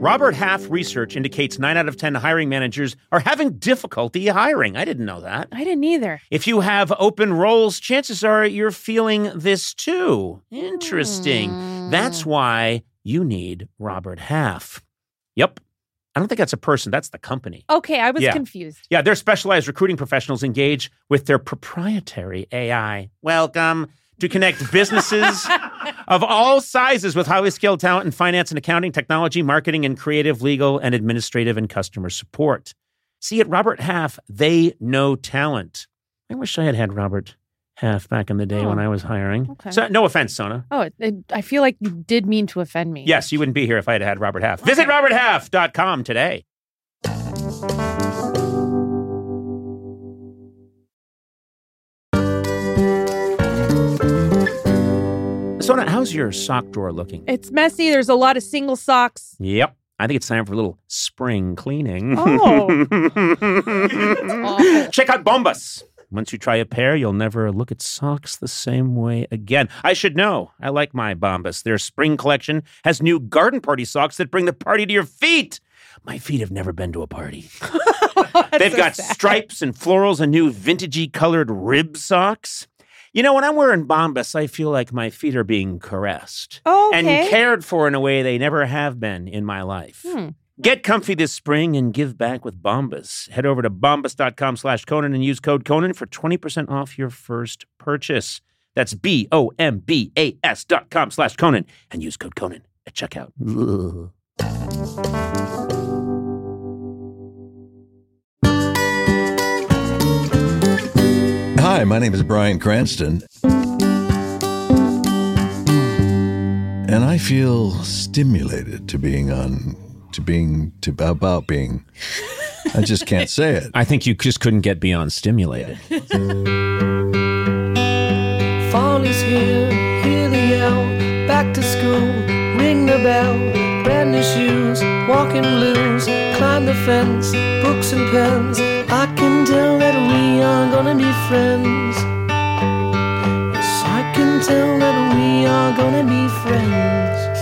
Robert Half research indicates 9 out of 10 hiring managers are having difficulty hiring. I didn't know that. I didn't either. If you have open roles, chances are you're feeling this too. Interesting. That's why you need Robert Half. Yep. I don't think that's a person. That's the company. Okay, I was confused. Yeah, they're specialized recruiting professionals engaged with their proprietary AI. Welcome to connect businesses of all sizes with highly skilled talent in finance and accounting, technology, marketing, and creative, legal, and administrative and customer support. See, at Robert Half, they know talent. I wish I had had Robert Half back in the day when I was hiring. Okay. So, no offense, Sona. Oh, I feel like you did mean to offend me. Yes, you wouldn't be here if I had had Robert Half. Visit roberthalf.com today. Sona, how's your sock drawer looking? It's messy. There's a lot of single socks. Yep. I think it's time for a little spring cleaning. Oh. Check out Bombas. Once you try a pair, you'll never look at socks the same way again. I should know. I like my Bombas. Their spring collection has new garden party socks that bring the party to your feet. My feet have never been to a party. They've got stripes and florals and new vintagey colored rib socks. You know, when I'm wearing Bombas, I feel like my feet are being caressed and cared for in a way they never have been in my life. Get comfy this spring and give back with Bombas. Head over to bombas.com/Conan and use code Conan for 20% off your first purchase. That's BOMBAS.com/Conan and use code Conan at checkout. Hi, my name is Bryan Cranston, and I feel stimulated about being. I just can't say it. I think you just couldn't get beyond stimulated. Fall is here, hear the yell, back to school, ring the bell, brand new shoes, walking blues, climb the fence, books and pens. I can tell that we are gonna be friends. Yes, I can tell that we are gonna be friends.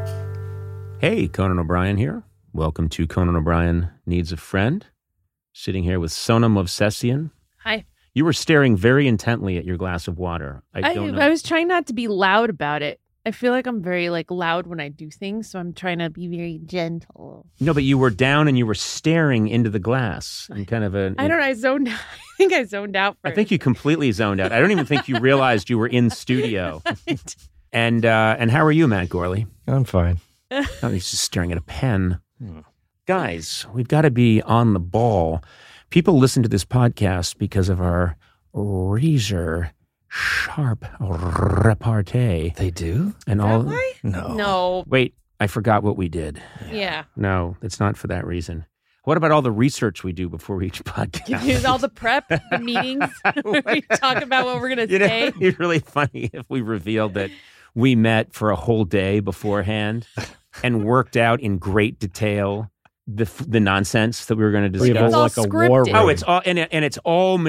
Hey, Conan O'Brien here. Welcome to Conan O'Brien Needs a Friend. Sitting here with Sona Movsesian. Hi. You were staring very intently at your glass of water. I don't know. I was trying not to be loud about it. I feel like I'm very loud when I do things, so I'm trying to be very gentle. No, but you were down and you were staring into the glass and kind of a... I don't know. I zoned out. I think I zoned out first. I think you completely zoned out. I don't even think you realized you were in studio. Right. And how are you, Matt Gorley? I'm fine. Oh, he's just staring at a pen. Guys, we've got to be on the ball. People listen to this podcast because of our razor sharp repartee. They do? And all. Why? No. Wait, I forgot what we did. Yeah. No, it's not for that reason. What about all the research we do before each podcast? You do all the prep, the meetings, where we talk about what we're going to say. It'd be really funny if we revealed that we met for a whole day beforehand and worked out in great detail the nonsense that we were going to discuss. It's all like a war scripted. room. Oh, it's all and it's all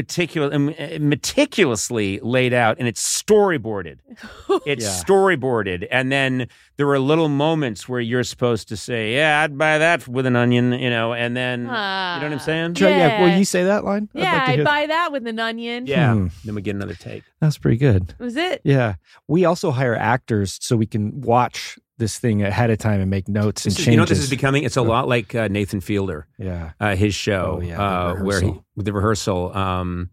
meticulously laid out, and it's storyboarded. It's storyboarded, and then there were little moments where you're supposed to say, "Yeah, I'd buy that with an onion," and then you know what I'm saying? Yeah. Will you say that line? Yeah, I'd buy that with an onion. Yeah. Then we get another take. That's pretty good. Was it? Yeah. We also hire actors so we can watch this thing ahead of time and make notes and changes. You know what this is becoming? It's a lot like Nathan Fielder. Yeah. His show, where with the rehearsal. I'm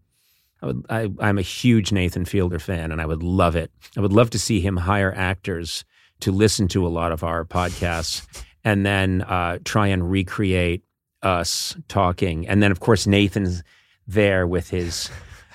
a huge Nathan Fielder fan, and I would love it. I would love to see him hire actors to listen to a lot of our podcasts, and then try and recreate us talking. And then, of course, Nathan's there with his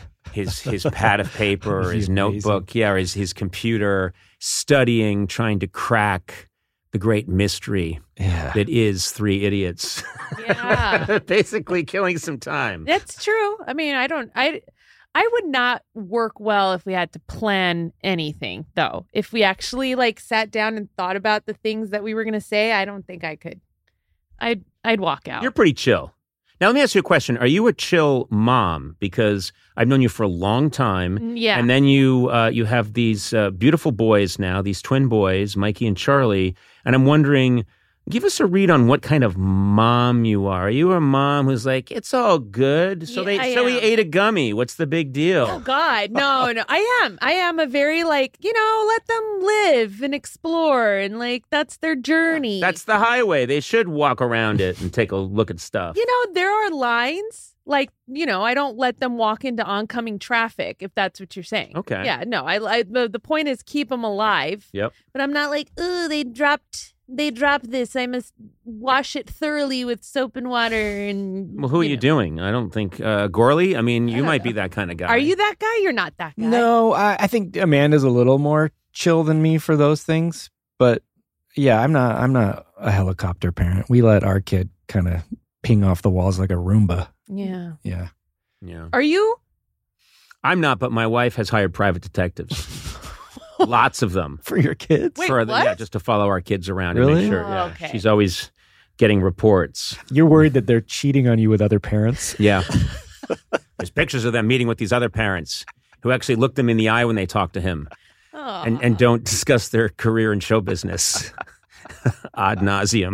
pad of paper, or his notebook, or his computer, studying, trying to crack the great mystery that is Three Idiots. Yeah. Basically killing some time. That's true. I mean, I would not work well if we had to plan anything, though. If we actually sat down and thought about the things that we were going to say, I don't think I could. I'd walk out. You're pretty chill. Now, let me ask you a question. Are you a chill mom? Because I've known you for a long time. Yeah. And then you have these beautiful boys now, these twin boys, Mikey and Charlie. And I'm wondering, Give us a read on what kind of mom you are. Are you a mom who's like, it's all good? So Yeah, I he am. ate a gummy. What's the big deal? Oh God, no. I am a very like, let them live and explore and like that's their journey. That's the highway. They should walk around it and take a look at stuff. There are lines like, I don't let them walk into oncoming traffic if that's what you're saying. Okay. Yeah, no. The point is keep them alive. Yep. But I'm not like, oh, they dropped this. I must wash it thoroughly with soap and water. And Well, who are you doing? I don't think Gorley. I mean, you might be that kind of guy. Are you that guy? You're not that guy. No, I think Amanda's a little more chill than me for those things. But yeah, I'm not a helicopter parent. We let our kid kind of ping off the walls like a Roomba. Yeah. Yeah. Yeah. Are you? I'm not, but my wife has hired private detectives. Lots of them. For your kids? Wait, For what? just to follow our kids around and Really? make sure. Oh, Yeah. okay. She's always getting reports. You're worried that they're cheating on you with other parents? Yeah. There's pictures of them meeting with these other parents who actually look them in the eye when they talk to him Oh. and don't discuss their career in show business ad nauseum.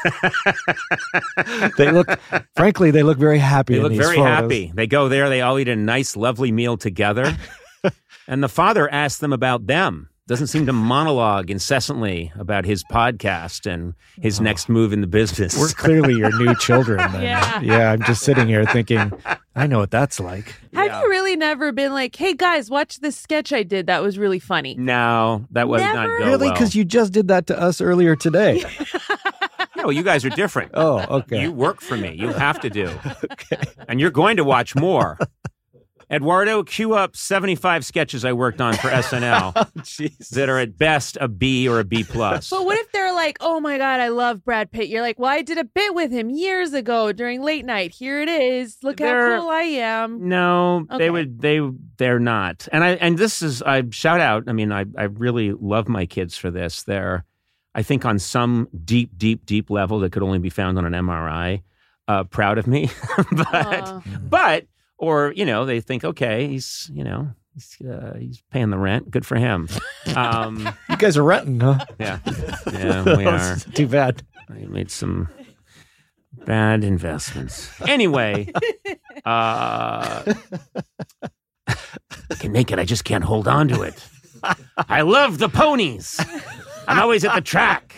Frankly, they look very happy. They in look these very photos. happy. They go there. They all eat a nice, lovely meal together. And the father asks them about them. Doesn't seem to monologue incessantly about his podcast and his next move in the business. We're clearly your new children. Then. Yeah. Yeah, I'm just sitting here thinking, I know what that's like. Have you really never been like, hey guys, watch this sketch I did? That was really funny. No, that was not Never? go Really? well. Because you just did that to us earlier today. No, you guys are different. Oh, okay. You work for me. You have to do. And you're going to watch more. Eduardo, cue up 75 sketches I worked on for SNL that are at best a B or a B+. But what if they're like, oh my God, I love Brad Pitt. You're like, well, I did a bit with him years ago during late night. Here it is. Look how cool I am. No, Okay. they're not. And this is, I shout out, I mean, I really love my kids for this. They're, I think on some deep, deep, deep level that could only be found on an MRI, proud of me. But, or, they think, okay, he's paying the rent. Good for him. You guys are renting, huh? Yeah, we are. Too bad. I made some bad investments. Anyway, I can make it. I just can't hold on to it. I love the ponies. I'm always at the track.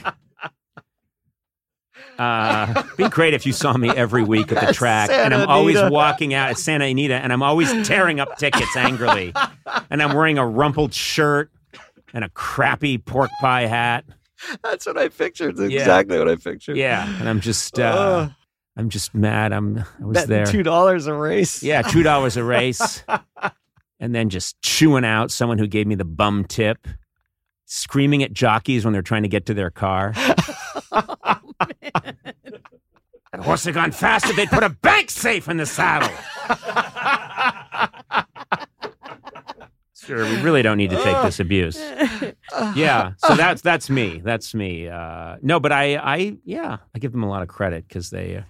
Be great if you saw me every week at the track, and I'm always walking out at Santa Anita, and I'm always tearing up tickets angrily, and I'm wearing a rumpled shirt and a crappy pork pie hat. That's what I pictured. That's exactly what I pictured. Yeah, and I'm just mad. I was there. $2 a race. Yeah, $2 a race, and then just chewing out someone who gave me the bum tip, screaming at jockeys when they're trying to get to their car. That horse had gone faster. They'd put a bank safe in the saddle. Sure, we really don't need to take this abuse. Yeah, so that's me. That's me. No, but I give them a lot of credit because they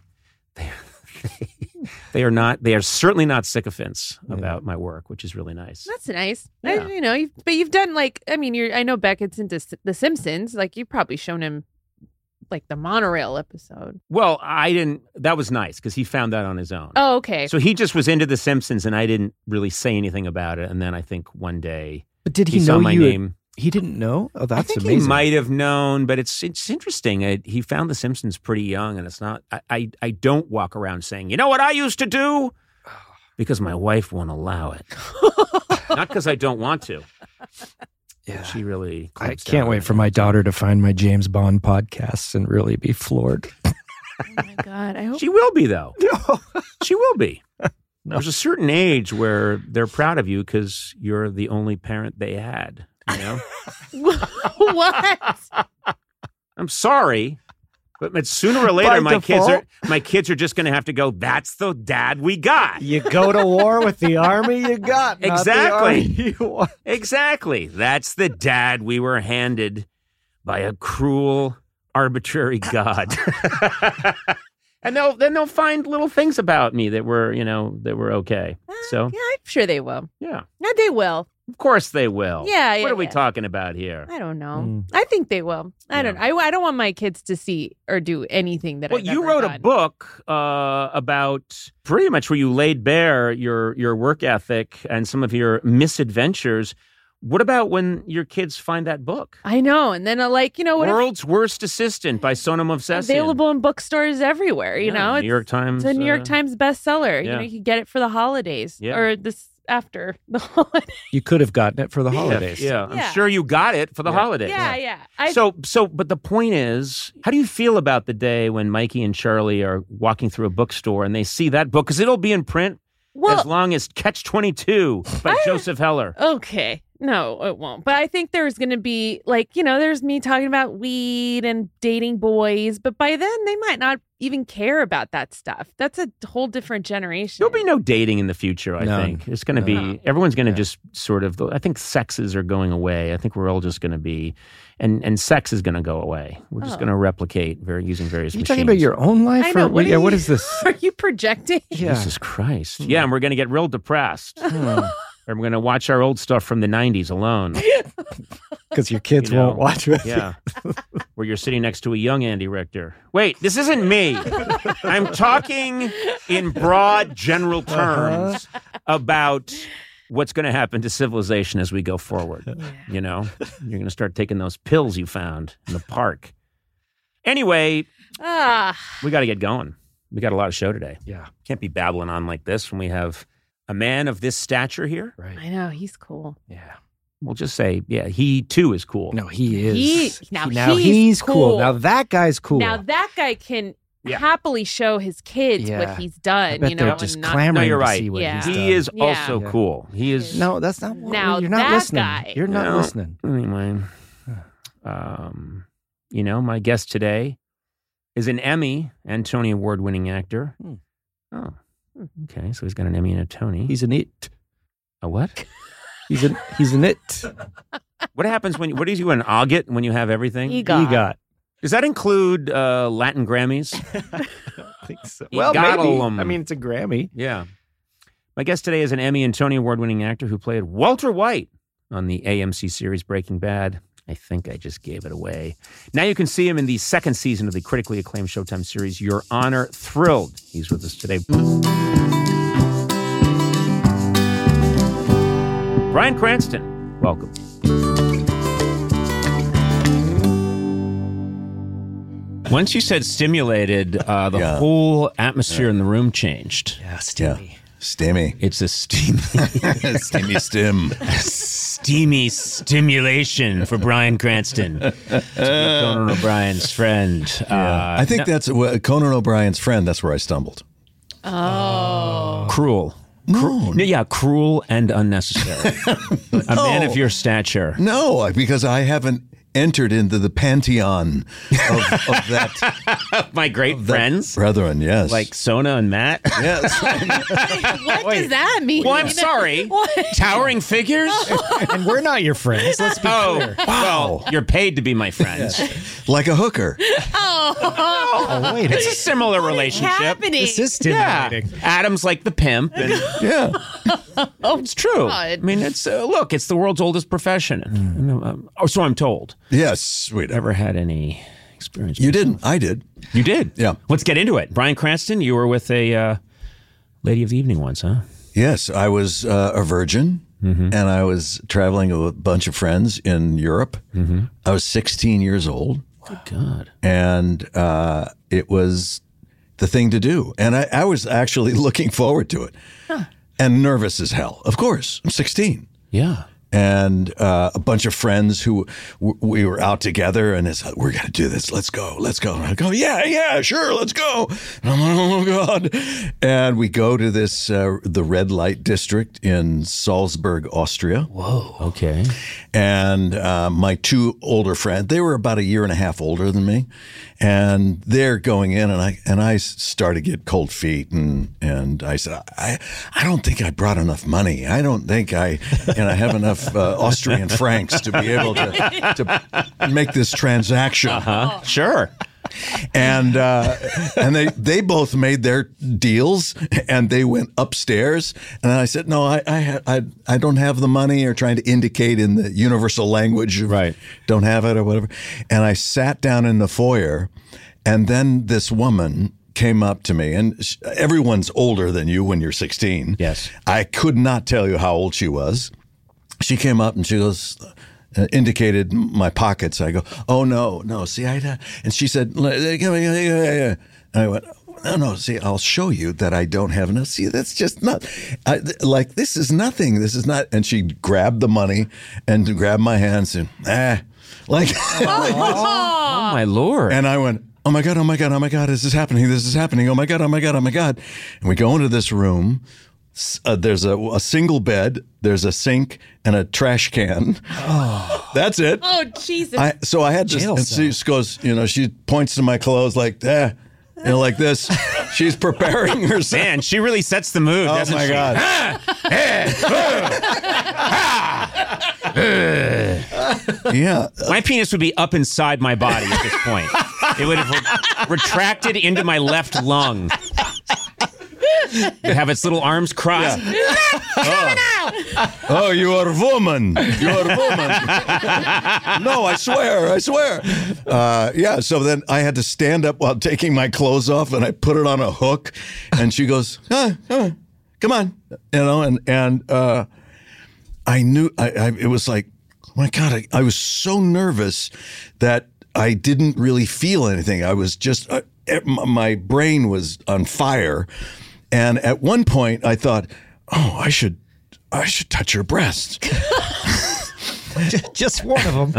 are certainly not sycophants about my work, which is really nice. That's nice. Yeah. But you've done I know Beckett's into The Simpsons. Like you've probably shown him like the monorail episode. Well, I didn't. That was nice because he found that on his own. Oh, okay. So he just was into The Simpsons, and I didn't really say anything about it. And then I think one day But did he he saw know my you? name. He didn't know? Oh, that's I think amazing. he might have known, but it's interesting. He found The Simpsons pretty young, and it's not. I don't walk around saying, you know what I used to do, because my wife won't allow it. Not because I don't want to. Yeah. She really. I clamps can't down wait on for it. my daughter to find my James Bond podcasts and really be floored. Oh my God. I hope. She will be, though. She will be. There's a certain age where they're proud of you because you're the only parent they had. You know? What? I'm sorry, but sooner or later, By my kids are just going to have to go. That's the dad we got. You go to war with the army you got. not the Exactly. army you want. Exactly. That's the dad we were handed by a cruel, arbitrary God. And they'll find little things about me that were okay. So Yeah, I'm sure they will. yeah. Yeah, they will. Of course they will. Yeah, What are we yeah. talking about here? I don't know. I think they will. I don't want my kids to see or do anything that Well, I've you never wrote done. a book about pretty much where you laid bare your work ethic and some of your misadventures. What about when your kids find that book? I know. And then what if World's Worst Assistant by Sonam Movsesian. available in bookstores everywhere, Yeah, New York Times. It's a New York Times bestseller. yeah. You could get it for the holidays Yeah. or this after the holidays. You could have gotten it for the holidays. Yeah, Yeah. I'm sure you got it for the holidays. Yeah. But the point is, how do you feel about the day when Mikey and Charlie are walking through a bookstore and they see that book? Because it'll be in print as long as Catch-22 by Joseph Heller. Okay. No, it won't. But I think there's going to be there's me talking about weed and dating boys. But by then, they might not even care about that stuff. That's a whole different generation. There'll be no dating in the future, I None. think. It's going to be, everyone's going to just sort of, I think sexes are going away. I think we're all just going to be, and sex is going to go away. We're just going to replicate using various Are you machines. talking about your own life? I know. Or, what is this? Are you projecting? Yeah. Jesus Christ. Yeah, and we're going to get real depressed. And we're going to watch our old stuff from the 90s alone. Because your kids You know, won't watch it. Yeah. Where you're sitting next to a young Andy Richter. Wait, this isn't me. I'm talking in broad, general terms about what's going to happen to civilization as we go forward. You're going to start taking those pills you found in the park. Anyway, we got to get going. We got a lot of show today. Yeah. Can't be babbling on like this when we have a man of this stature here. Right. I know. He's cool. Yeah. We'll just say, yeah, he too is cool. No, he is. Now he's cool. cool. Now that guy's cool. Now that guy can Yeah. happily show his kids Yeah. what he's done. I bet they're and just not- clamoring No, you're to right. see what Yeah. he's done. He is Yeah. also Yeah. cool. He is. No, that's not. Now you're not that listening. guy- You're not No. listening. Anyway, my guest today is an Emmy and Tony Award-winning actor. Hmm. Oh, okay. So he's got an Emmy and a Tony. He's an it. A what? He's an it. What happens what do you do, an auget when you have everything? EGOT. Does that include Latin Grammys? I think so. You Well, got maybe. 'em. I mean, it's a Grammy. Yeah. My guest today is an Emmy and Tony Award-winning actor who played Walter White on the AMC series Breaking Bad. I think I just gave it away. Now you can see him in the second season of the critically acclaimed Showtime series, Your Honor Thrilled. He's with us today. Bryan Cranston, welcome. Once you said stimulated, the whole atmosphere in the room changed. Yeah, steamy. Yeah. Stimmy. It's a Stimmy stim. steamy stimulation for Bryan Cranston, Conan O'Brien's friend. I think that's Conan O'Brien's friend. That's where I stumbled. Cruel. No, Yeah, cruel and unnecessary. A man of your stature. no, because I haven't entered into the pantheon of that My great friends, brethren. Yes, like Sona and Matt. yes. What does that mean? Well, I'm sorry. What? Towering figures? And we're not your friends. Let's be clear. Well, you're paid to be my friends. Like a hooker. Oh, wait. It's a similar relationship. Happening. This is Yeah, stimulating. Adam's like the pimp, and Yeah. it's true. God. I mean, it's look, it's the world's oldest profession. Or so I'm told. Yes. Wait. Ever had any experience? You didn't. I did. You did? Yeah. Let's get into it. Bryan Cranston, you were with a lady of the evening once, huh? Yes, I was a virgin, and I was traveling with a bunch of friends in Europe. I was 16 years old, Good God. and it was the thing to do. And I was actually looking forward to it, and nervous as hell. Of course, I'm 16. Yeah. And a bunch of friends who we were out together, and it's like, we're going to do this. Let's go. And I go, yeah, sure, let's go. And I'm like, oh, God. And we go to this, the red light district in Salzburg, Austria. Whoa. Okay. And my two older friends, they were about a year and a half older than me. And they're going in, and I started to get cold feet. And I said, I don't think I brought enough money. I don't think I have enough Austrian francs to be able to make this transaction. Sure. And they both made their deals, and they went upstairs. And I said, no, I don't have the money, or trying to indicate in the universal language of Right. don't have it or whatever. And I sat down in the foyer, and then this woman came up to me, and everyone's older than you when you're 16. Yes. I could not tell you how old she was. She came up and she goes, indicated my pockets. I go, oh, no. See, and she said, and I went, no, see, I'll show you that I don't have enough. See, that's just not, this is nothing. This is not. And she grabbed the money and grabbed my hands and, Oh, my Lord. and I went, oh my God, this is happening, oh my God. And we go into this room. There's a single bed, there's a sink, and a trash can. That's it. Oh, Jesus. So I had to, Jail and she goes, she points to my clothes like, like this. She's preparing herself. Man, she really sets the mood, Oh doesn't my she? God. Yeah. My penis would be up inside my body at this point. It would have retracted into my left lung. It'd have its little arms crossed. Oh, you are a woman. No, I swear. So then I had to stand up while taking my clothes off, and I put it on a hook, and she goes, come on. And I knew, it was like, oh my God, I was so nervous that I didn't really feel anything. I was just, my brain was on fire. And at one point I thought, oh, I should touch her breast. Just one of them.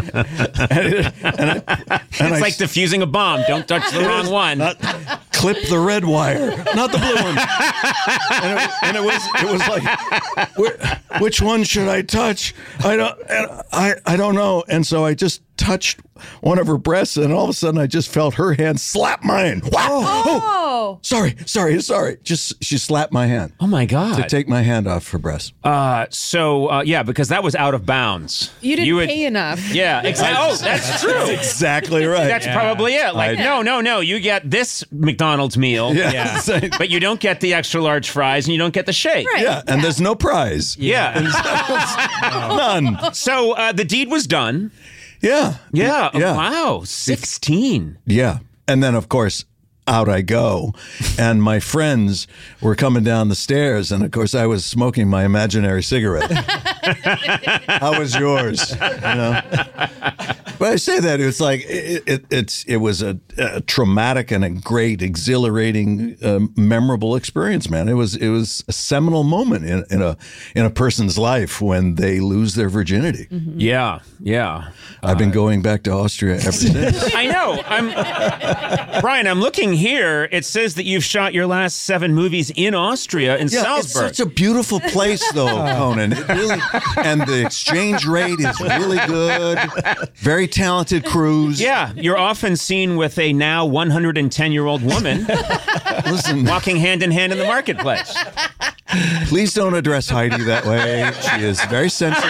It's like defusing a bomb. Don't touch the wrong one. Clip the red wire, not the blue one. And it was like, which one should I touch? I don't know. And so I just touched one of her breasts, and all of a sudden I just felt her hand slap mine. Wow! Oh, sorry. Just she slapped my hand Oh my God. to take my hand off her breast. Because that was out of bounds. You didn't pay enough. Yeah, exactly. Oh, that's true. Exactly right. That's probably it. Like, no, you get this McDonald's meal. Yeah. But you don't get the extra large fries, and you don't get the shake. Right. Yeah, and there's no prize. Yeah. None. So the deed was done. Yeah. Yeah. Yeah. Wow. 16. Yeah. And then, of course, out I go. And my friends were coming down the stairs. And, of course, I was smoking my imaginary cigarette. How was yours? But I say that it's like it was a traumatic and a great, exhilarating, memorable experience, man. It was a seminal moment in a person's life when they lose their virginity. Mm-hmm. Yeah. I've been going back to Austria ever since. I know. Brian, I'm looking here. It says that you've shot your last 7 movies in Austria, in Yeah, Salzburg. it's such a beautiful place, though, Conan. It really, and the exchange rate is really good. Very talented crews. Yeah, you're often seen with a now 110-year-old woman Listen, walking hand in hand in the marketplace. please don't address Heidi that way. She is very sensitive.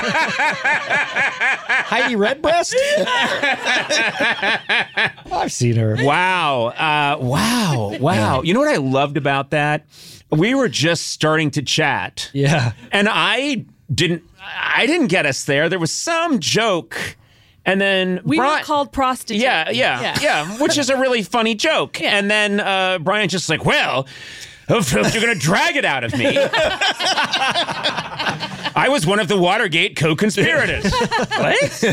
Heidi Redbreast? I've seen her. Wow. Wow. You know what I loved about that? We were just starting to chat. Yeah. And I didn't get us there. There was some joke. And then We were called prostitutes. Yeah, which is a really funny joke. Yeah. And then Brian's just like, well, if you're going to drag it out of me. I was one of the Watergate co-conspirators. What?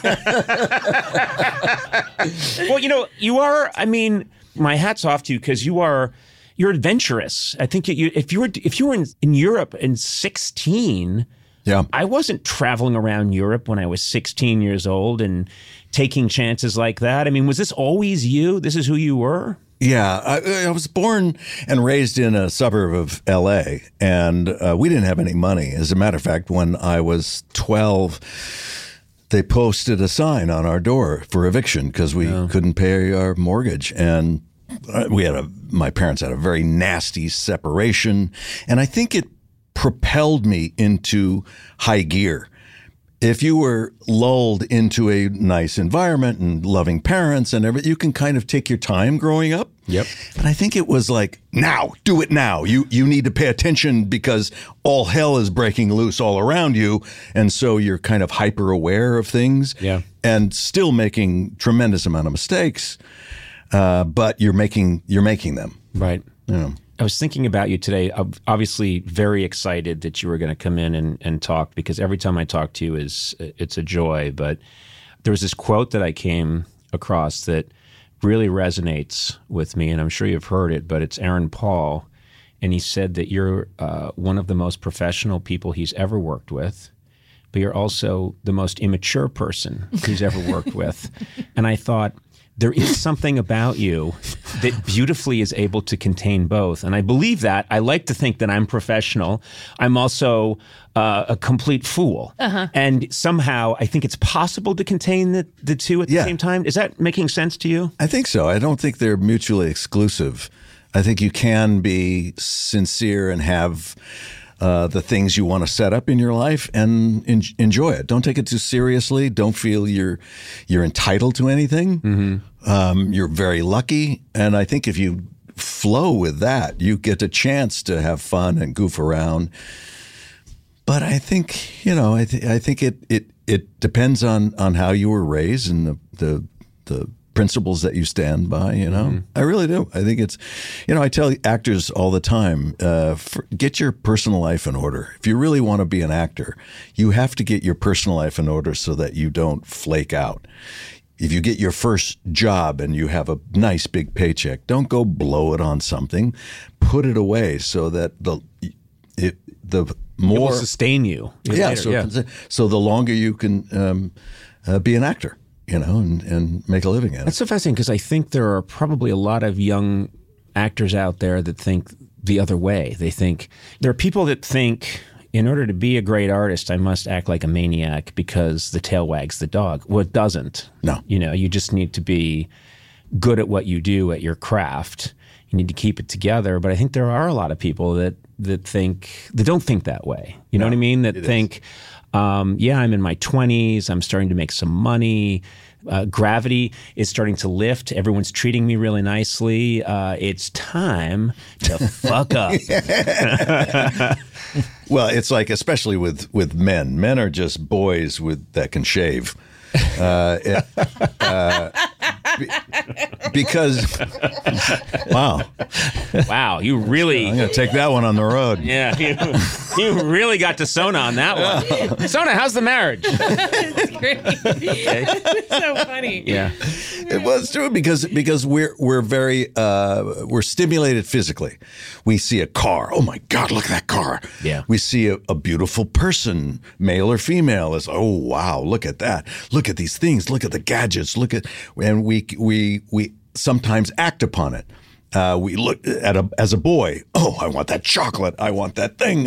Well, you are, my hat's off to you because you're adventurous. I think if you were in Europe in 16, Yeah. I wasn't traveling around Europe when I was 16 years old and taking chances like that. Was this always you? This is who you were? Yeah, I was born and raised in a suburb of L.A., and we didn't have any money. As a matter of fact, when I was 12, they posted a sign on our door for eviction because we couldn't pay our mortgage. And my parents had a very nasty separation, and I think it propelled me into high gear. if you were lulled into a nice environment and loving parents and everything, you can kind of take your time growing up. Yep. And I think it was like, now, do it now. You need to pay attention because all hell is breaking loose all around you. And so you're kind of hyper aware of things. Yeah. And still making tremendous amount of mistakes. But you're making them. Right. Yeah. I was thinking about you today. I'm obviously very excited that you were going to come in and talk, because every time I talk to you it's a joy. But there was this quote that I came across that really resonates with me, and I'm sure you've heard it, but it's Aaron Paul. And he said that you're one of the most professional people he's ever worked with, but you're also the most immature person he's ever worked with. And I thought, there is something about you that beautifully is able to contain both. And I believe that. I like to think that I'm professional. I'm also a complete fool. And somehow I think it's possible to contain the two at the same time. Is that making sense to you? I think so. I don't think they're mutually exclusive. I think you can be sincere and have the things you want to set up in your life and enjoy it. Don't take it too seriously. Don't feel you're entitled to anything. Mm-hmm. You're very lucky. And I think if you flow with that, you get a chance to have fun and goof around. But I think, I think it depends on how you were raised and the principles that you stand by, Mm-hmm. I really do. I think it's, I tell actors all the time, get your personal life in order. If you really want to be an actor, you have to get your personal life in order so that you don't flake out. If you get your first job and you have a nice big paycheck, don't go blow it on something. Put it away so that the more it will sustain you. So the longer you can be an actor. And make a living at it. That's so fascinating, because I think there are probably a lot of young actors out there that think the other way. They think there are people that think, in order to be a great artist, I must act like a maniac because the tail wags the dog. Well, it doesn't. No. You just need to be good at what you do, at your craft. You need to keep it together. But I think there are a lot of people that don't think that way. You know what I mean? That think, I'm in my 20s. I'm starting to make some money. Gravity is starting to lift. Everyone's treating me really nicely. It's time to fuck up. Well, it's like, especially with men. Men are just boys that can shave. Because, wow, you really... I'm going to take that one on the road. Yeah, you really got to Sona on that one. Sona, how's the marriage? It's great. It's so funny. Yeah. It was true because we're very we're stimulated physically. We see a car. Oh my God, look at that car. Yeah. We see a beautiful person, male or female. Is, oh wow, look at that. Look at these things. Look at the gadgets. And we sometimes act upon it. We look at as a boy. Oh, I want that chocolate. I want that thing.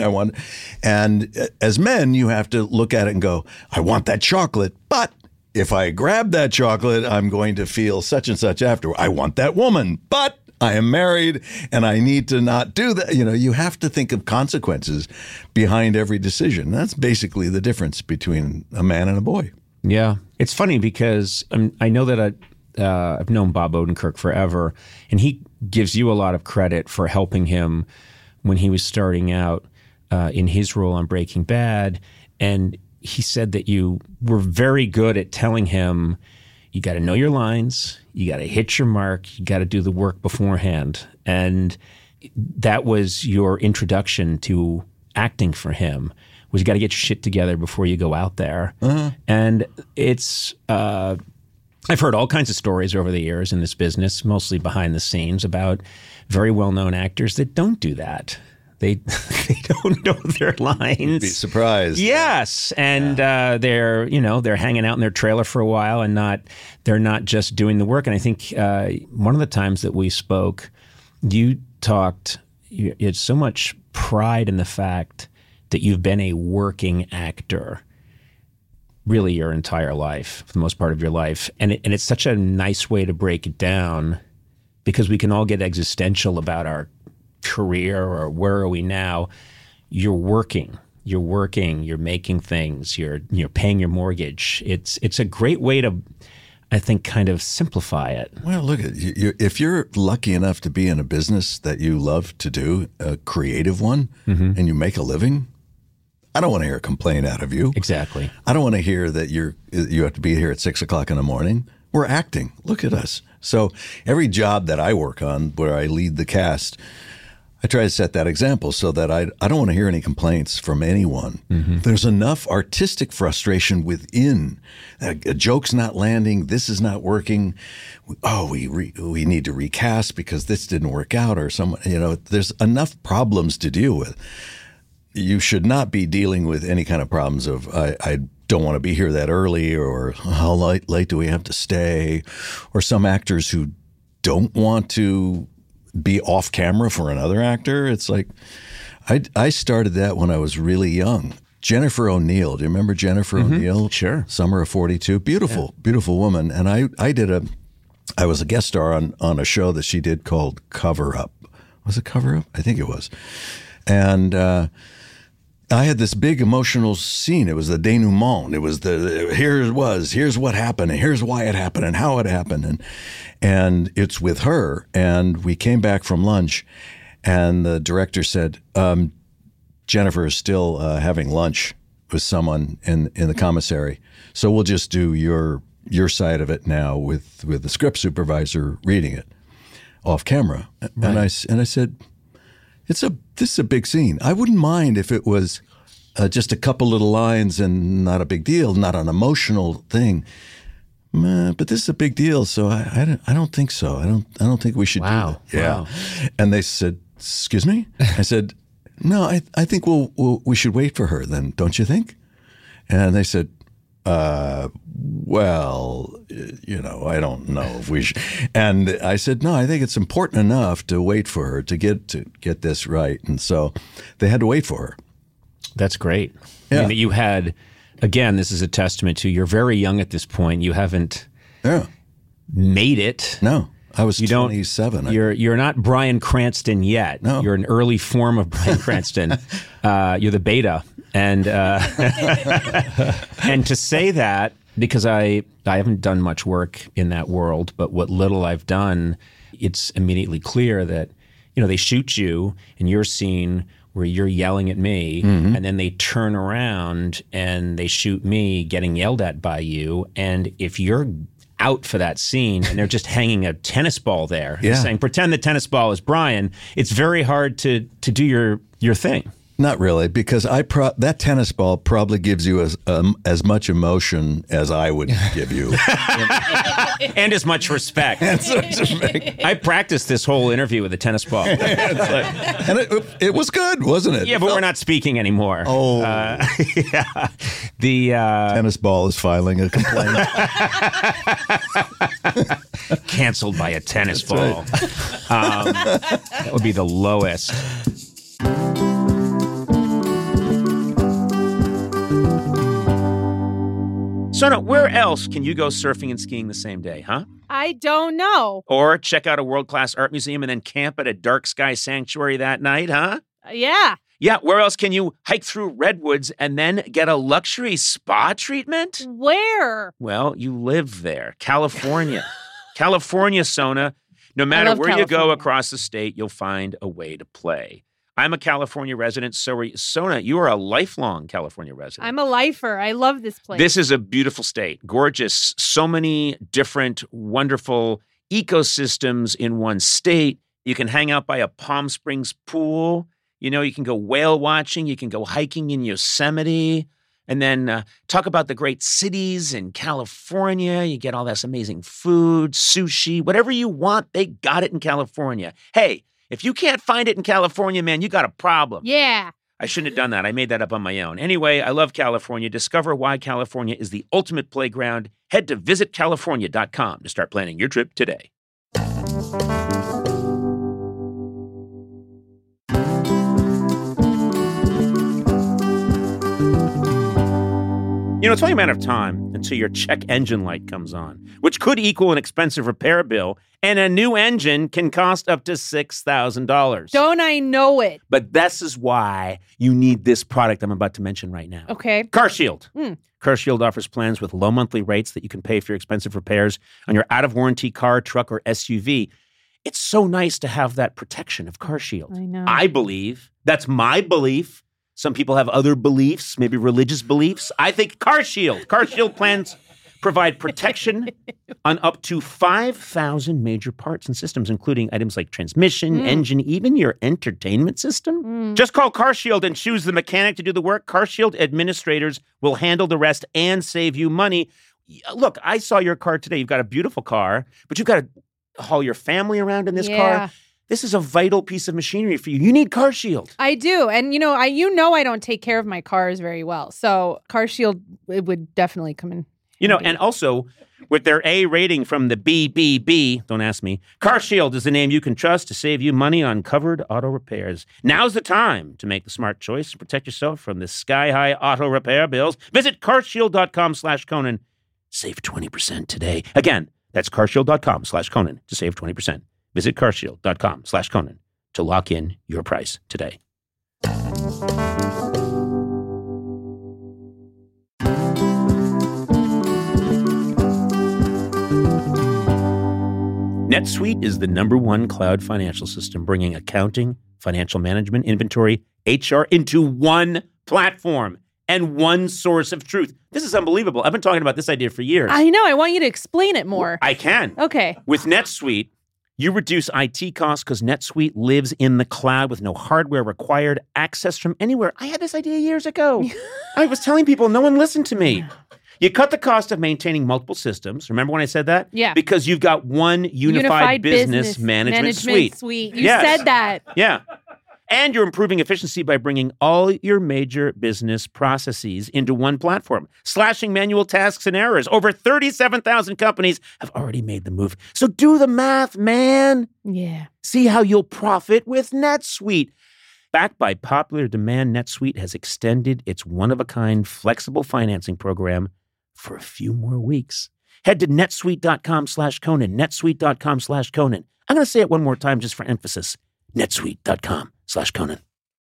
And as men, you have to look at it and go, I want that chocolate, but if I grab that chocolate, I'm going to feel such and such after. I want that woman, but I am married and I need to not do that. You have to think of consequences behind every decision. That's basically the difference between a man and a boy. Yeah. It's funny because I know that I've known Bob Odenkirk forever, and he gives you a lot of credit for helping him when he was starting out in his role on Breaking Bad. And he said that you were very good at telling him, you got to know your lines, you got to hit your mark, you got to do the work beforehand. And that was your introduction to acting for him, was you got to get your shit together before you go out there. Uh-huh. And it's... I've heard all kinds of stories over the years in this business, mostly behind the scenes, about very well-known actors that don't do that. They don't know their lines. You'd be surprised. Yes, and they're hanging out in their trailer for a while, and they're not just doing the work. And I think one of the times that we spoke, you had so much pride in the fact that you've been a working actor really your entire life, for the most part of your life. And it's such a nice way to break it down, because we can all get existential about our career or where are we now. You're working. you're working, you're making things, you're paying your mortgage. It's a great way to, I think, kind of simplify it. Well, look at you. If you're lucky enough to be in a business that you love to do, a creative one, and you make a living, I don't want to hear a complaint out of you. Exactly. I don't want to hear that you have to be here at 6 o'clock in the morning. We're acting. Look at us. So every job that I work on where I lead the cast, I try to set that example so that I don't want to hear any complaints from anyone. There's enough artistic frustration within. A joke's not landing. This is not working. We need to recast because this didn't work out, or there's enough problems to deal with. You should not be dealing with any kind of problems of I don't want to be here that early, or how late do we have to stay, or some actors who don't want to be off camera for another actor. It's like I started that when I was really young. Jennifer O'Neill. Do you remember Jennifer O'Neill? Sure. Summer of 42. Beautiful, beautiful woman. And I was a guest star on a show that she did called Cover Up. Was it Cover Up? I think it was. And I had this big emotional scene. It was the denouement. It was here's what happened, and here's why it happened, and how it happened. And it's with her. And we came back from lunch, and the director said, Jennifer is still having lunch with someone in the commissary. So we'll just do your side of it now with the script supervisor reading it off camera. Right. And I said, this is a big scene. I wouldn't mind if it was just a couple little lines and not a big deal, not an emotional thing. But this is a big deal, so I don't think so. I don't think we should do that. Yeah. Wow. And they said, "Excuse me?" I said, "No, I think we should wait for her then, don't you think?" And they said, well, I don't know if we should. And I said, no, I think it's important enough to wait for her to get this right. And so they had to wait for her. That's great. Yeah. I mean, that you had, again, this is a testament to you're very young at this point. You haven't made it. No, I was 27. You're not Bryan Cranston yet. No. You're an early form of Bryan Cranston. You're the beta. And and to say that, because I haven't done much work in that world, but what little I've done, it's immediately clear that, they shoot you in your scene where you're yelling at me, and then they turn around and they shoot me getting yelled at by you. And if you're out for that scene and they're just hanging a tennis ball there, saying, pretend the tennis ball is Bryan, it's very hard to do your thing. Not really, because that tennis ball probably gives you as much emotion as I would give you. And as much respect. I practiced this whole interview with a tennis ball. And it was good, wasn't it? Yeah, but we're not speaking anymore. Oh. Yeah. The tennis ball is filing a complaint. Canceled by a tennis ball. Right. That would be the lowest. Sona, where else can you go surfing and skiing the same day, huh? I don't know. Or check out a world-class art museum and then camp at a dark sky sanctuary that night, huh? Yeah. Yeah, where else can you hike through redwoods and then get a luxury spa treatment? Where? Well, you live there. California. California, Sona. No matter where you go across the state, you'll find a way to play. I'm a California resident, so are you. Sona, you are a lifelong California resident. I'm a lifer. I love this place. This is a beautiful state. Gorgeous. So many different, wonderful ecosystems in one state. You can hang out by a Palm Springs pool. You can go whale watching. You can go hiking in Yosemite. And then talk about the great cities in California. You get all this amazing food, sushi, whatever you want, they got it in California. Hey, if you can't find it in California, man, you got a problem. Yeah. I shouldn't have done that. I made that up on my own. Anyway, I love California. Discover why California is the ultimate playground. Head to visitcalifornia.com to start planning your trip today. It's only a matter of time until your check engine light comes on, which could equal an expensive repair bill, and a new engine can cost up to $6,000. Don't I know it? But this is why you need this product I'm about to mention right now. Okay. CarShield. CarShield offers plans with low monthly rates that you can pay for your expensive repairs on your out-of-warranty car, truck, or SUV. It's so nice to have that protection of CarShield. I know. I believe. That's my belief. Some people have other beliefs, maybe religious beliefs. I think CarShield plans provide protection on up to 5,000 major parts and systems, including items like transmission, engine, even your entertainment system. Just call CarShield and choose the mechanic to do the work. CarShield administrators will handle the rest and save you money. Look, I saw your car today. You've got a beautiful car, but you've got to haul your family around in this car. This is a vital piece of machinery for you. You need CarShield. I do. And I don't take care of my cars very well. So CarShield, it would definitely come in. And also with their A rating from the BBB, don't ask me, CarShield is the name you can trust to save you money on covered auto repairs. Now's the time to make the smart choice to protect yourself from the sky-high auto repair bills. Visit carshield.com/Conan. Save 20% today. Again, that's carshield.com/Conan to save 20%. Visit carshield.com/Conan to lock in your price today. NetSuite is the #1 cloud financial system, bringing accounting, financial management, inventory, HR into one platform and one source of truth. This is unbelievable. I've been talking about this idea for years. I know. I want you to explain it more. I can. Okay. With NetSuite, you reduce IT costs because NetSuite lives in the cloud with no hardware required, access from anywhere. I had this idea years ago. I was telling people, no one listened to me. You cut the cost of maintaining multiple systems. Remember when I said that? Yeah. Because you've got one unified business management suite. You said that. Yeah. And you're improving efficiency by bringing all your major business processes into one platform, slashing manual tasks and errors. Over 37,000 companies have already made the move. So do the math, man. Yeah. See how you'll profit with NetSuite. Backed by popular demand, NetSuite has extended its one-of-a-kind flexible financing program for a few more weeks. Head to netsuite.com/Conan, netsuite.com/Conan. I'm going to say it one more time just for emphasis. netsuite.com/Conan.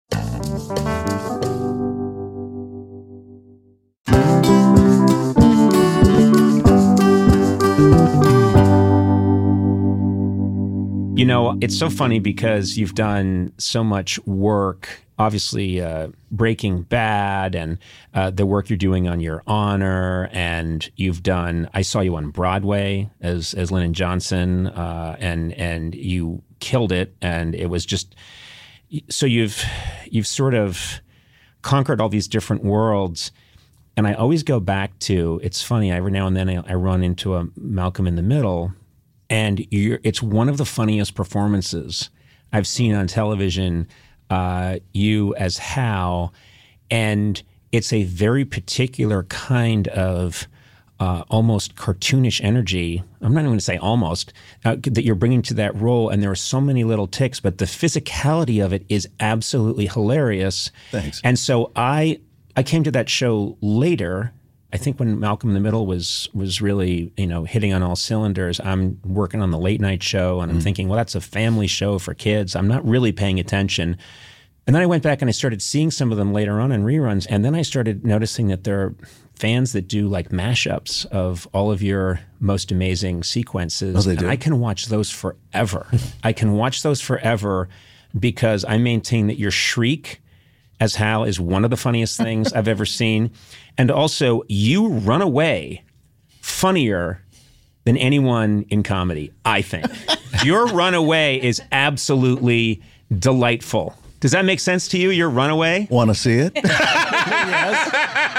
It's so funny because you've done so much work, obviously Breaking Bad and the work you're doing on Your Honor, and I saw you on Broadway as Lyndon Johnson, and you killed it, and it was just, so you've sort of conquered all these different worlds. And I always go back to, it's funny, every now and then I run into a Malcolm in the Middle, and it's one of the funniest performances I've seen on television, you as Hal, and it's a very particular kind of almost cartoonish energy. I'm not even going to say almost, that you're bringing to that role, and there are so many little ticks, but the physicality of it is absolutely hilarious. Thanks. And so I came to that show later. I think when Malcolm in the Middle was really, hitting on all cylinders. I'm working on the late night show, and I'm thinking, well, that's a family show for kids. I'm not really paying attention. And then I went back and I started seeing some of them later on in reruns, and then I started noticing that there are fans that do like mashups of all of your most amazing sequences. Oh, they do? And I can watch those forever. I can watch those forever because I maintain that your shriek as Hal is one of the funniest things I've ever seen. And also, you run away funnier than anyone in comedy, I think. Your runaway is absolutely delightful. Does that make sense to you, your runaway? Want to see it? Yes.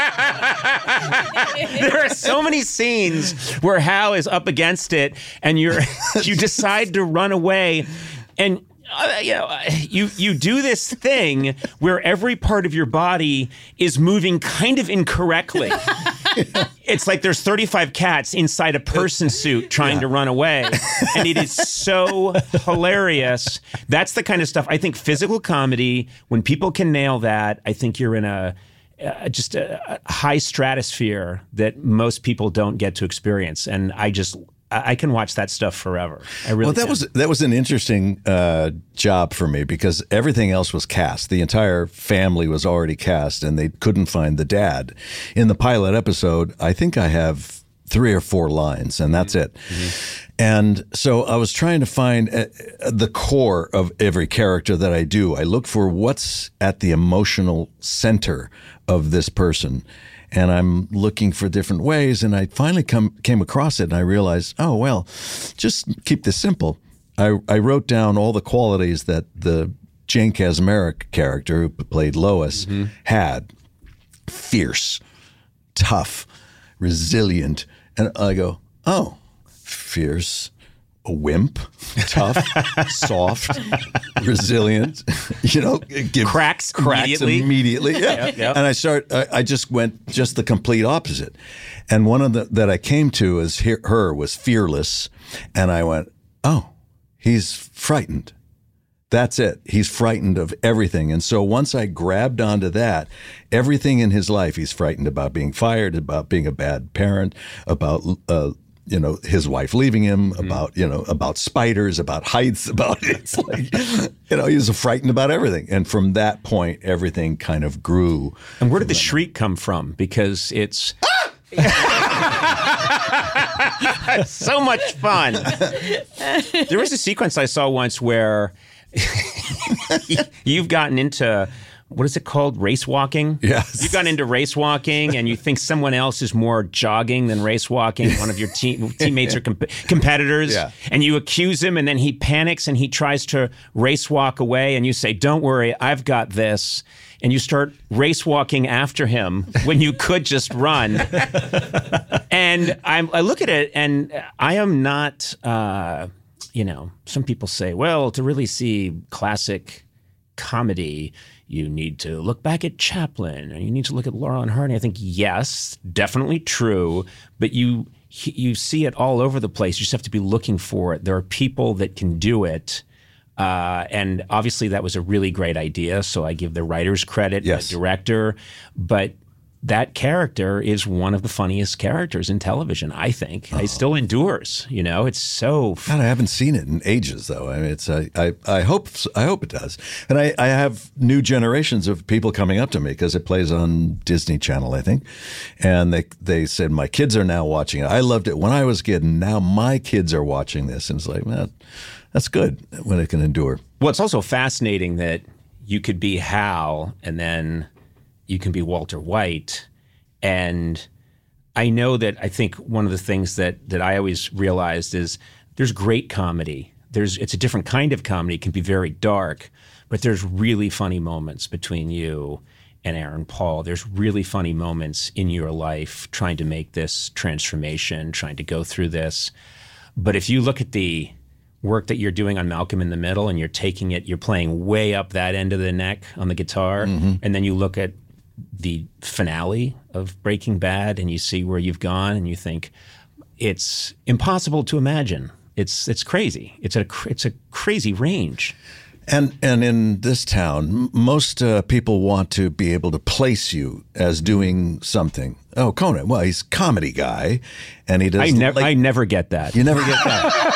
There are so many scenes where Hal is up against it, and you decide to run away, and you do this thing where every part of your body is moving kind of incorrectly. It's like there's 35 cats inside a person suit trying to run away. And it is so hilarious. That's the kind of stuff, I think, physical comedy, when people can nail that, I think you're in a just a high stratosphere that most people don't get to experience. And I can watch that stuff forever. I really Well, can. that was an interesting job for me because everything else was cast. The entire family was already cast, and they couldn't find the dad. In the pilot episode, I think I have 3 or 4 lines, and that's it. And so I was trying to find the core of every character that I do. I look for what's at the emotional center of this person. And I'm looking for different ways, and I finally came across it, and I realized, oh, well, just keep this simple. I wrote down all the qualities that the Jane Kaczmarek character, who played Lois, had. Fierce, tough, resilient. And I go, oh, fierce, a wimp, tough, soft, resilient, give cracks immediately. Yeah. Yep. And I just went just the complete opposite. And one of that I came to as her was fearless. And I went, oh, he's frightened. That's it. He's frightened of everything. And so once I grabbed onto that, everything in his life, he's frightened about being fired, about being a bad parent, about, his wife leaving him, about spiders, about heights, it's like, he was frightened about everything. And from that point, everything kind of grew. And where did the shriek come from? Because it's so much fun. There was a sequence I saw once where you've gotten into, what is it called? Race walking? Yes. You've gotten into race walking and you think someone else is more jogging than race walking, one of your teammates or competitors. Yeah. And you accuse him and then he panics and he tries to race walk away and you say, don't worry, I've got this. And you start race walking after him when you could just run. And I look at it and I am not... some people say, well, to really see classic comedy, you need to look back at Chaplin and you need to look at Laurel and Hardy. I think, yes, definitely true, but you see it all over the place. You just have to be looking for it. There are people that can do it. And obviously that was a really great idea. So I give the writers credit, yes. The director, but that character is one of the funniest characters in television, I think. It still endures, it's so... God, I haven't seen it in ages, though. I mean, it's I hope it does. And I have new generations of people coming up to me because it plays on Disney Channel, I think. And they said, my kids are now watching it. I loved it when I was a kid, and now my kids are watching this. And it's like, man, that's good when it can endure. Well, it's also fascinating that you could be Hal and then... you can be Walter White. And I know that I think one of the things that I always realized is there's great comedy. It's a different kind of comedy. It can be very dark, but there's really funny moments between you and Aaron Paul. There's really funny moments in your life trying to make this transformation, trying to go through this. But if you look at the work that you're doing on Malcolm in the Middle and you're playing way up that end of the neck on the guitar, and then you look at the finale of Breaking Bad and you see where you've gone and you think it's impossible to imagine. It's crazy. It's a crazy range. And in this town, most people want to be able to place you as doing something. Oh, Conan, well, he's a comedy guy, and he does. I never get that. You never get that.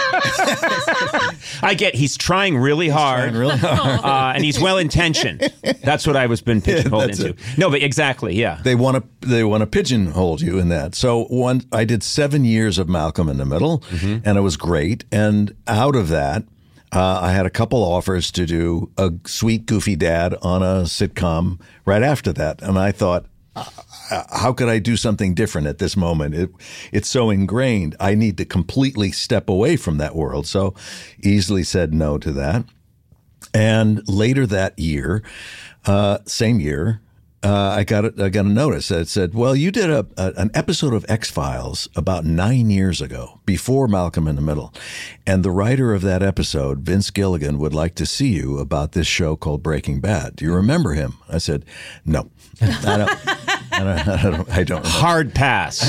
I get he's trying really hard, and he's well intentioned. That's what I was been pigeonholed into. No, but exactly, yeah. They want to pigeonhole you in that. So I did 7 years of Malcolm in the Middle, and it was great. And out of that, I had a couple offers to do a sweet, goofy dad on a sitcom right after that, and I thought, how could I do something different at this moment? It's so ingrained. I need to completely step away from that world. So easily said no to that. And later that year, same year, I got a notice that said, well, you did an episode of X-Files about 9 years ago, before Malcolm in the Middle. And the writer of that episode, Vince Gilligan, would like to see you about this show called Breaking Bad. Do you remember him? I said, no, I don't. Hard pass.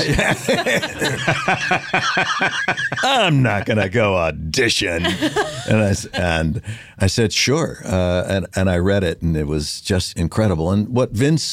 I'm not going to go audition. And I said, sure. And I read it, and it was just incredible. And what Vince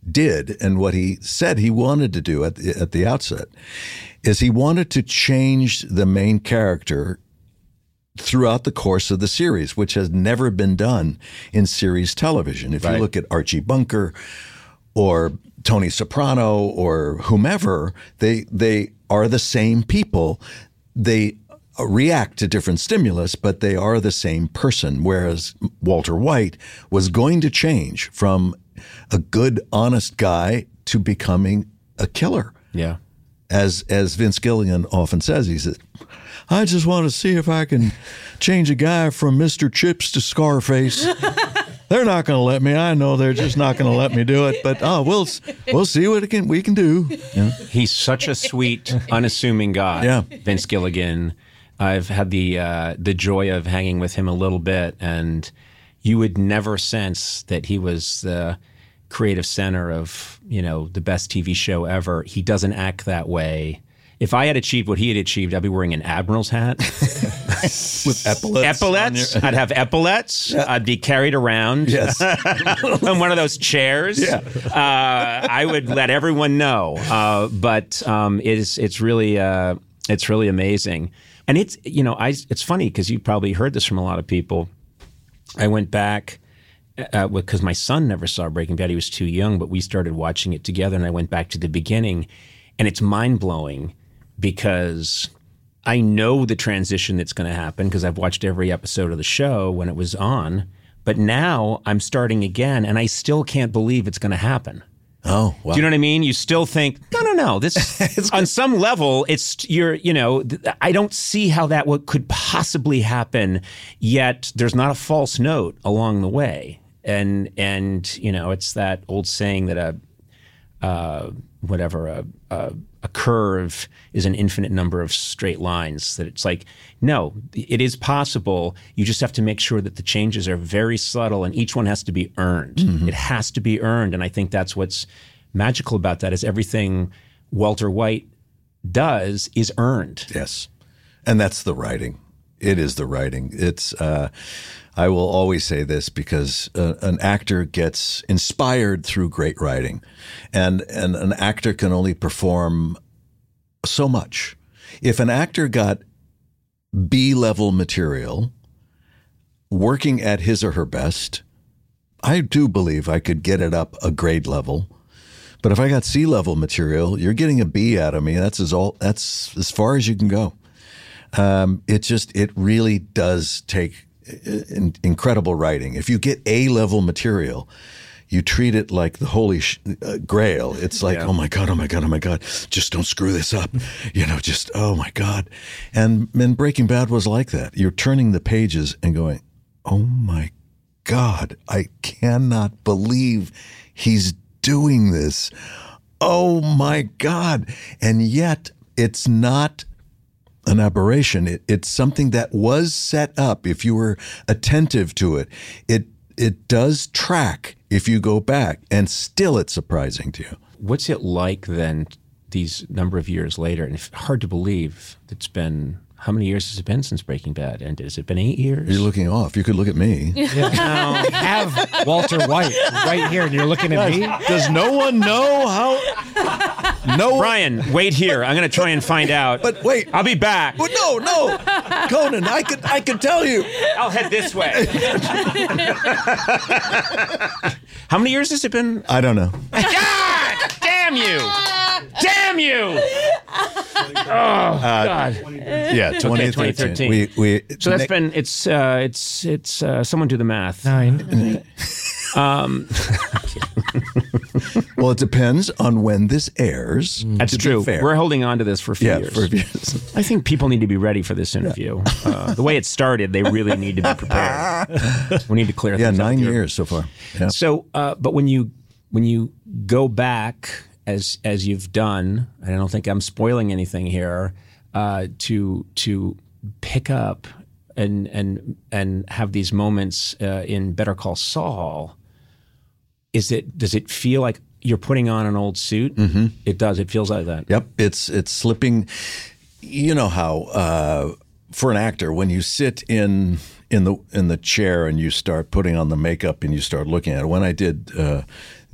did and what he said he wanted to do at the outset is he wanted to change the main character throughout the course of the series, which has never been done in series television. If you look at Archie Bunker or Tony Soprano or whomever, they are the same people. They react to different stimulus, but they are the same person. Whereas Walter White was going to change from a good, honest guy to becoming a killer. Yeah. As Vince Gilligan often says, he says, I just want to see if I can change a guy from Mr. Chips to Scarface. They're not going to let me. I know they're just not going to let me do it. But we'll see what we can do. Yeah. He's such a sweet, unassuming guy. Yeah. Vince Gilligan. I've had the joy of hanging with him a little bit, and you would never sense that he was the creative center of, the best TV show ever. He doesn't act that way. If I had achieved what he had achieved, I'd be wearing an admiral's hat. With epaulets. Epaulets. I'd have epaulets. Yeah. I'd be carried around on one of those chairs. Yeah. I would let everyone know. But it's really amazing. And it's funny because you probably heard this from a lot of people. I went back because my son never saw Breaking Bad. He was too young, but we started watching it together, and I went back to the beginning, and it's mind-blowing because I know the transition that's going to happen because I've watched every episode of the show when it was on, but now I'm starting again, and I still can't believe it's going to happen. Oh, wow. Do you know what I mean? You still think, no. This on some level, I don't see how that could possibly happen. Yet there's not a false note along the way, and it's that old saying that a curve is an infinite number of straight lines. That it's like, no, it is possible. You just have to make sure that the changes are very subtle, and each one has to be earned. Mm-hmm. It has to be earned, and I think that's what's magical about that is everything Walter White does is earned. Yes, and that's the writing. It is the writing. It's. I will always say this because an actor gets inspired through great writing, and an actor can only perform so much. If an actor got B-level material working at his or her best, I do believe I could get it up a grade level. But if I got C-level material, you're getting a B out of me. That's as far as you can go. It really does take incredible writing. If you get A-level material, you treat it like the holy grail. It's like, oh my God, just don't screw this up. Oh my God. And Breaking Bad was like that. You're turning the pages and going, oh my God, I cannot believe he's doing this. Oh my God. And yet it's not an aberration. It's something that was set up. If you were attentive to it, it does track if you go back, and still it's surprising to you. What's it like then, these number of years later? And it's hard to believe it's been, how many years has it been since Breaking Bad ended? Has it been 8 years? You're looking off. You could look at me. Yeah. We have Walter White right here, and you're looking at me. Does no one know how? No, Brian, wait here. I'm going to try and find out. But wait, I'll be back. But no, Conan, I could tell you. I'll head this way. How many years has it been? I don't know. God damn you! Damn you! Oh God! Yeah, 2013. So that's been it's someone do the math. 9. Well, it depends on when this airs. That's true. We're holding on to this for a few years. For a few years. I think people need to be ready for this interview. The way it started, they really need to be prepared. We need to clear things up. 9 years so far. Yeah. So, but when you go back as you've done, and I don't think I'm spoiling anything here, to pick up and have these moments in Better Call Saul. Does it feel like you're putting on an old suit? Mm-hmm. It does. It feels like that. Yep. It's slipping. You know how for an actor, when you sit in the chair and you start putting on the makeup and you start looking at it. When I did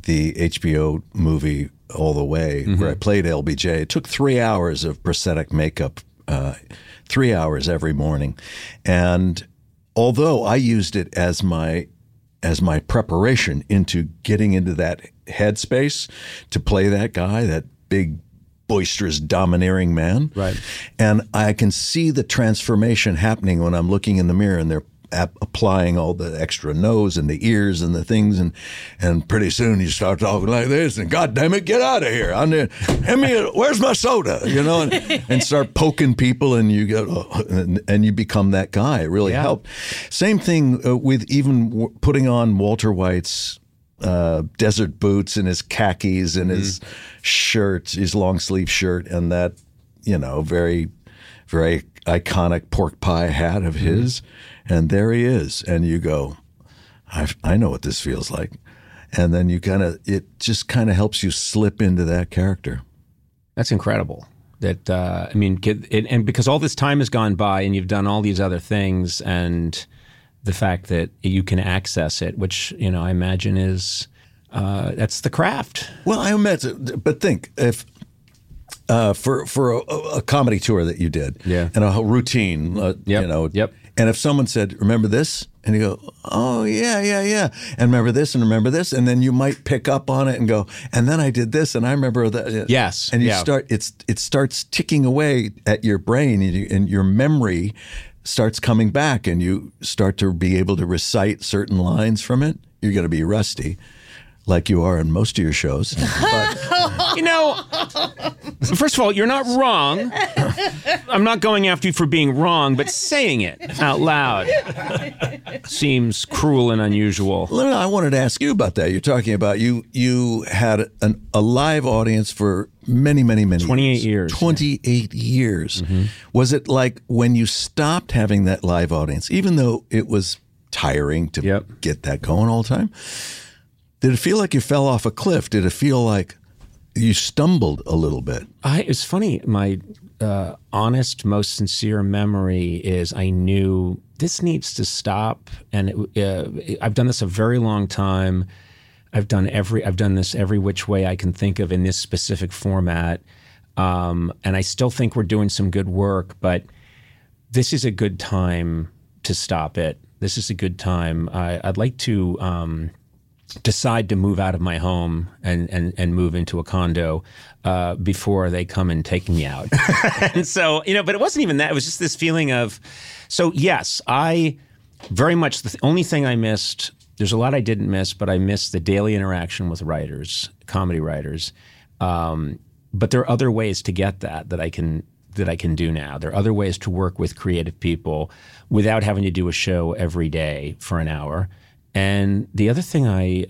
the HBO movie All the Way, where I played LBJ. It took 3 hours of prosthetic makeup, 3 hours every morning. And although I used it as my preparation into getting into that headspace to play that guy, that big, boisterous, domineering man. Right. And I can see the transformation happening when I'm looking in the mirror and they're applying all the extra nose and the ears and the things, and pretty soon you start talking like this, and God damn it, get out of here! Where's my soda? And start poking people, and you go, and you become that guy. It really helped. Same thing with even putting on Walter White's desert boots and his khakis and his shirt, his long sleeve shirt, and that very, very iconic pork pie hat of his. And there he is. And you go, I know what this feels like. And then it just kind of helps you slip into that character. That's incredible. That, and because all this time has gone by and you've done all these other things, and the fact that you can access it, which, I imagine is, that's the craft. Well, I imagine, but think if, for a comedy tour that you did, and a routine, and if someone said, "Remember this?" and you go, "Oh yeah, and remember this, and then you might pick up on it and go, "And then I did this, and I remember that." Yes, and you start. It starts ticking away at your brain, and your memory starts coming back, and you start to be able to recite certain lines from it. You're going to be rusty, like you are in most of your shows. But, first of all, you're not wrong. I'm not going after you for being wrong, but saying it out loud seems cruel and unusual. I wanted to ask you about that. You're talking about you had a live audience for many 28 years. 28 years. Was it like when you stopped having that live audience, even though it was tiring to get that going all the time, did it feel like you fell off a cliff? Did it feel like you stumbled a little bit? It's funny. My honest, most sincere memory is I knew this needs to stop. And I've done this a very long time. I've done this every which way I can think of in this specific format. And I still think we're doing some good work, but this is a good time to stop it. This is a good time. I'd like to decide to move out of my home and move into a condo before they come and take me out. And so, but it wasn't even that. It was just this feeling of, so yes, I very much, the only thing I missed, there's a lot I didn't miss, but I missed the daily interaction with writers, comedy writers. But there are other ways to get that I can do now. There are other ways to work with creative people without having to do a show every day for an hour. And the other thing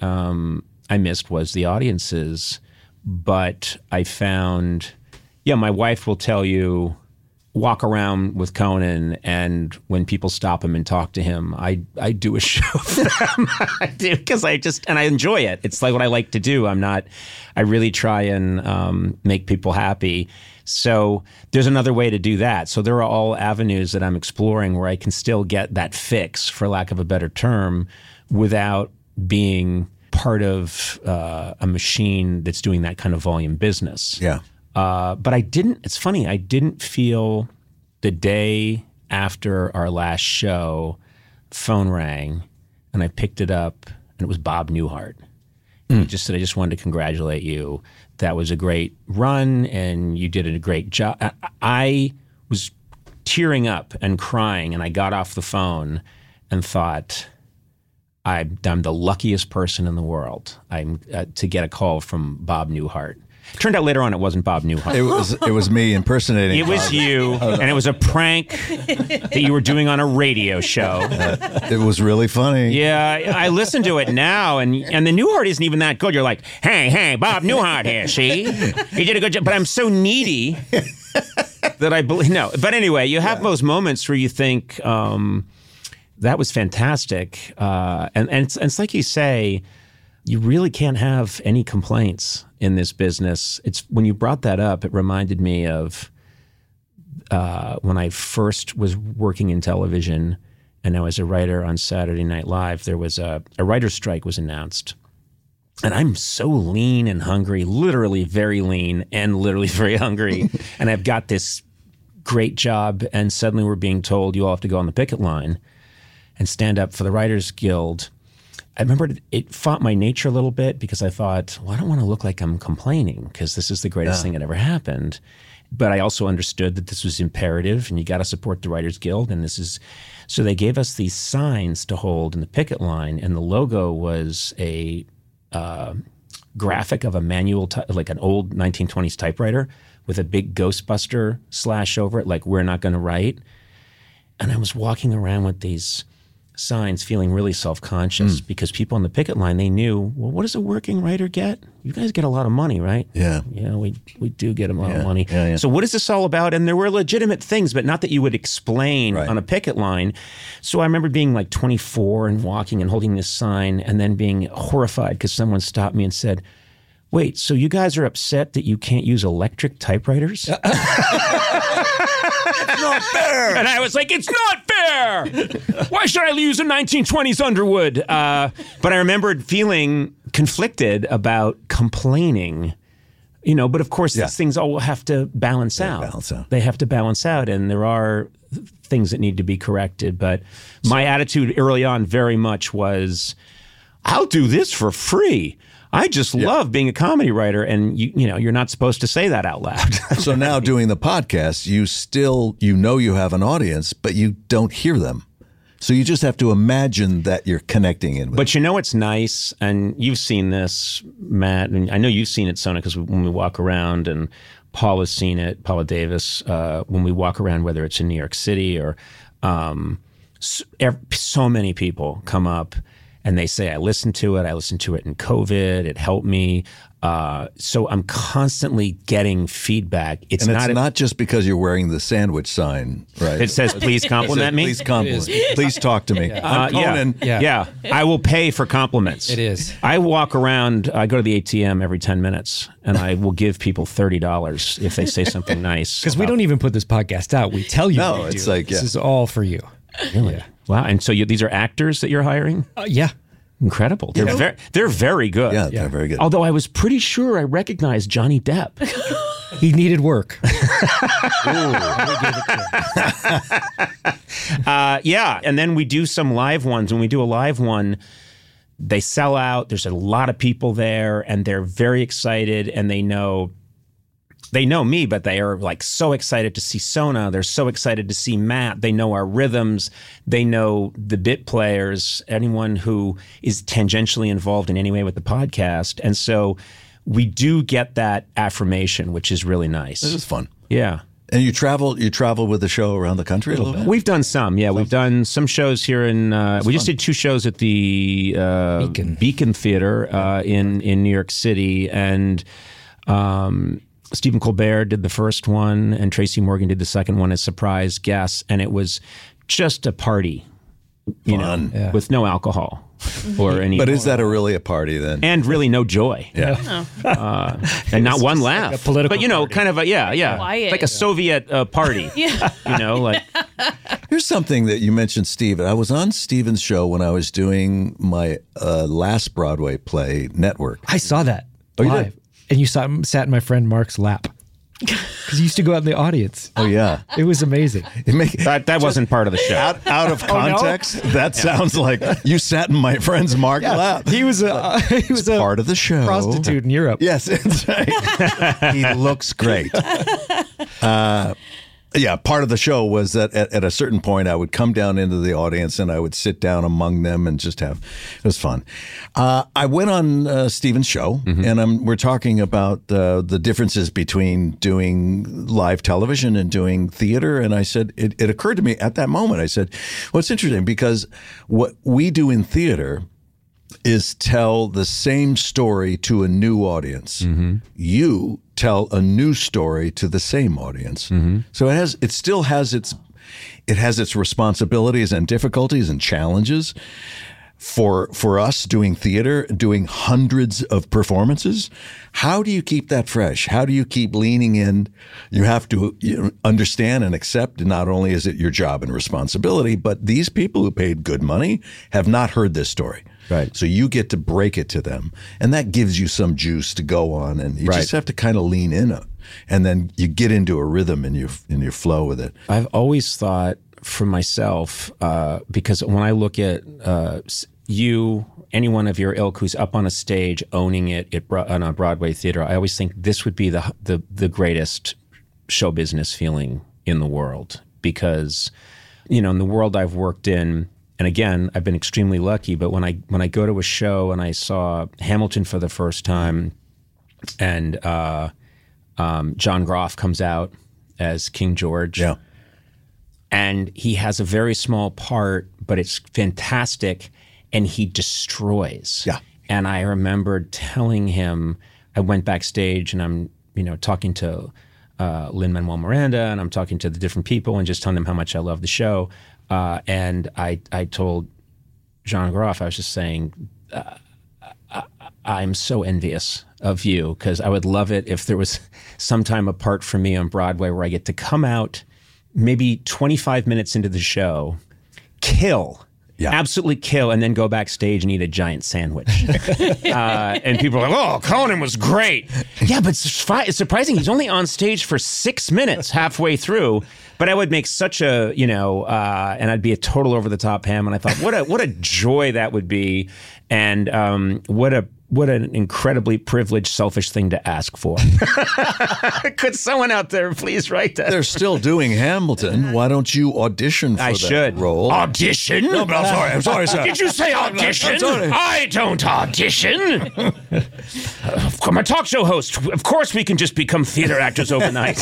I missed was the audiences, but I found, my wife will tell you, walk around with Conan, and when people stop him and talk to him, I do a show for them. I do, because I enjoy it. It's like what I like to do. I really try and make people happy. So there's another way to do that. So there are all avenues that I'm exploring where I can still get that fix, for lack of a better term, without being part of a machine that's doing that kind of volume business. Yeah. But it's funny, I didn't feel the day after our last show, phone rang, and I picked it up, and it was Bob Newhart. He just said, I just wanted to congratulate you. That was a great run, and you did a great job. I was tearing up and crying, and I got off the phone and thought, I'm the luckiest person in the world to get a call from Bob Newhart. Turned out later on it wasn't Bob Newhart. It was me impersonating. It was you, and it was a prank that you were doing on a radio show. It was really funny. Yeah, I listen to it now, and the Newhart isn't even that good. You're like, hey, Bob Newhart here, see? He did a good job. But I'm so needy that I believe. No, but anyway, you have those moments where you think, that was fantastic. And it's like you say, you really can't have any complaints in this business. It's when you brought that up, it reminded me of when I first was working in television, and I was a writer on Saturday Night Live. There was a writer's strike was announced, And I'm so lean and hungry, literally very lean and literally very hungry. And I've got this great job. And suddenly we're being told you all have to go on the picket line and stand up for the Writers Guild. I remember it fought my nature a little bit because I thought, well, I don't want to look like I'm complaining because this is the greatest thing that ever happened. But I also understood that this was imperative and you got to support the Writers Guild. And so they gave us these signs to hold in the picket line. And the logo was a graphic of a manual, like an old 1920s typewriter with a big Ghostbuster slash over it, like we're not going to write. And I was walking around with these signs feeling really self-conscious because people on the picket line, they knew, well, what does a working writer get? You guys get a lot of money, right? Yeah. Yeah, we do get a lot of money. Yeah, yeah. So what is this all about? And there were legitimate things, but not that you would explain on a picket line. So I remember being like 24 and walking and holding this sign and then being horrified because someone stopped me and said, wait, so you guys are upset that you can't use electric typewriters? It's not fair. And I was like, it's not fair. Why should I use a 1920s Underwood? But I remembered feeling conflicted about complaining, but of course these things all have to balance out. They have to balance out. And there are things that need to be corrected. But my attitude early on very much was, I'll do this for free. I just love being a comedy writer, and you're not supposed to say that out loud. So now doing the podcast, you still, you have an audience, but you don't hear them. So you just have to imagine that you're connecting in with But it's nice, and you've seen this, Matt, and I know you've seen it, Sona, because when we walk around, and Paul has seen it, Paula Davis, when we walk around, whether it's in New York City or so many people come up and they say, I listened to it in COVID, it helped me. So I'm constantly getting feedback. It's not just because you're wearing the sandwich sign, right? It says, please compliment me. Please compliment. Please talk to me. I'm Conan. Yeah. I will pay for compliments. It is. I walk around, I go to the ATM every 10 minutes, and I will give people $30 if they say something nice. Because we don't even put this podcast out. We tell you. No, it's like, this is all for you. Really? Yeah. Wow. And so these are actors that you're hiring? Yeah. Incredible. They're very good. Yeah, they're very good. Although I was pretty sure I recognized Johnny Depp. He needed work. And then we do some live ones. When we do a live one, they sell out. There's a lot of people there, and they're very excited, and they know me, but they are like so excited to see Sona. They're so excited to see Matt. They know our rhythms. They know the bit players, anyone who is tangentially involved in any way with the podcast. And so we do get that affirmation, which is really nice. This is fun. Yeah. And you travel with the show around the country a little bit? We've done some, yeah. We've done some shows here in, we just did 2 shows at the Beacon Theater in New York City. And Stephen Colbert did the first one, and Tracy Morgan did the second one as surprise guests, and it was just a party, with no alcohol or any. But is that really a party then? And really no joy. Yeah. And not one laugh. Like a political but kind of a Quiet. like a Soviet party. Yeah. Here's something that you mentioned, Steve. I was on Steven's show when I was doing my last Broadway play, Network. I saw that you live. did? And you sat in my friend Mark's lap. Because he used to go out in the audience. Oh, yeah. It was amazing. That wasn't part of the show. Out of context, that sounds like you sat in my friend's Mark lap. He was a Part of the show. prostitute in Europe. Yes, that's right. He looks great. Part of the show was that at a certain point I would come down into the audience and I would sit down among them and just it was fun. I went on Steven's show and we're talking about the differences between doing live television and doing theater. And I said, it occurred to me at that moment, I said, well, it's interesting because what we do in theater is tell the same story to a new audience. You tell a new story to the same audience. So it still has its responsibilities and difficulties and challenges. For us doing theater, doing hundreds of performances, how do you keep that fresh? How do you keep leaning in? You have to understand and accept, not only is it your job and responsibility, but these people who paid good money have not heard this story. Right. So you get to break it to them, and that gives you some juice to go on, and you just have to kind of lean in it, and then you get into a rhythm and you flow with it. I've always thought for myself, because when I look at you, anyone of your ilk who's up on a stage owning it on a Broadway theater, I always think this would be the greatest show business feeling in the world, because, you know, in the world I've worked in, and again, I've been extremely lucky, but when I go to a show and I saw Hamilton for the first time, and John Groff comes out as King George, Yeah. and he has a very small part, but it's fantastic, and he destroys. Yeah. And I remember telling him, I went backstage and I'm, you know, talking to Lin-Manuel Miranda, and I'm talking to the different people and just telling them how much I love the show. And I told John Groff, I was just saying, I'm so envious of you, because I would love it if there was some time apart from me on Broadway where I get to come out maybe 25 minutes into the show, absolutely kill, and then go backstage and eat a giant sandwich. And people are like, oh, Conan was great. Yeah, but it's surprising. He's only on stage for 6 minutes halfway through. But I would make such a, you know, and I'd be a total over-the-top ham. And I thought, what a joy that would be. And what an incredibly privileged, selfish thing to ask for. Could someone out there please write that? They're still doing Hamilton. Why don't you audition for that role? Audition? No, but I'm sorry, sir. Did you say audition? I'm sorry. I don't audition. I'm a talk show host. Of course we can just become theater actors overnight.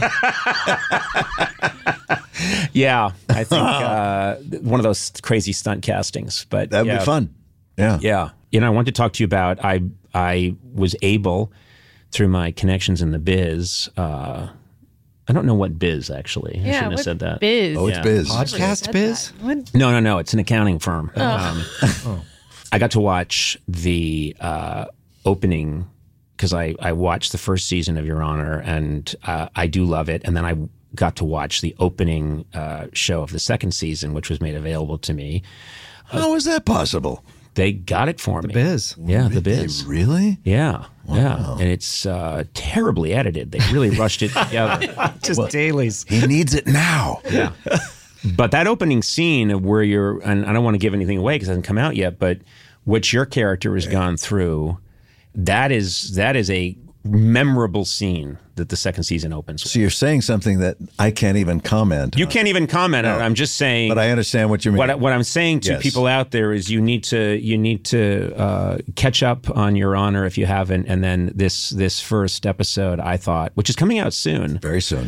Yeah, I think one of those crazy stunt castings. But That'd be fun. Yeah. Yeah. You know, I wanted to talk to you about, I was able, through my connections in the biz, I don't know what biz, actually. I shouldn't have said that. Biz? Oh, it's biz. Podcast biz? No. It's an accounting firm. I got to watch the opening, because I watched the first season of Your Honor, and I do love it. And then I got to watch the opening show of the second season, which was made available to me. How is that possible? They got it for me. Biz. Yeah, the biz. Really? Yeah. Wow. Yeah. And it's terribly edited. They really rushed it together. Just dailies. He needs it now. Yeah. But that opening scene of where you're, and I don't want to give anything away because it hasn't come out yet, but what your character has gone through, that is a memorable scene that the second season opens with. So you're saying something that I can't even comment You on. can't even comment on it. I'm just saying. But I understand what you mean. What I'm saying to Yes. people out there is you need to catch up on Your Honor if you haven't, and then this first episode, I thought, which is coming out soon, Very soon.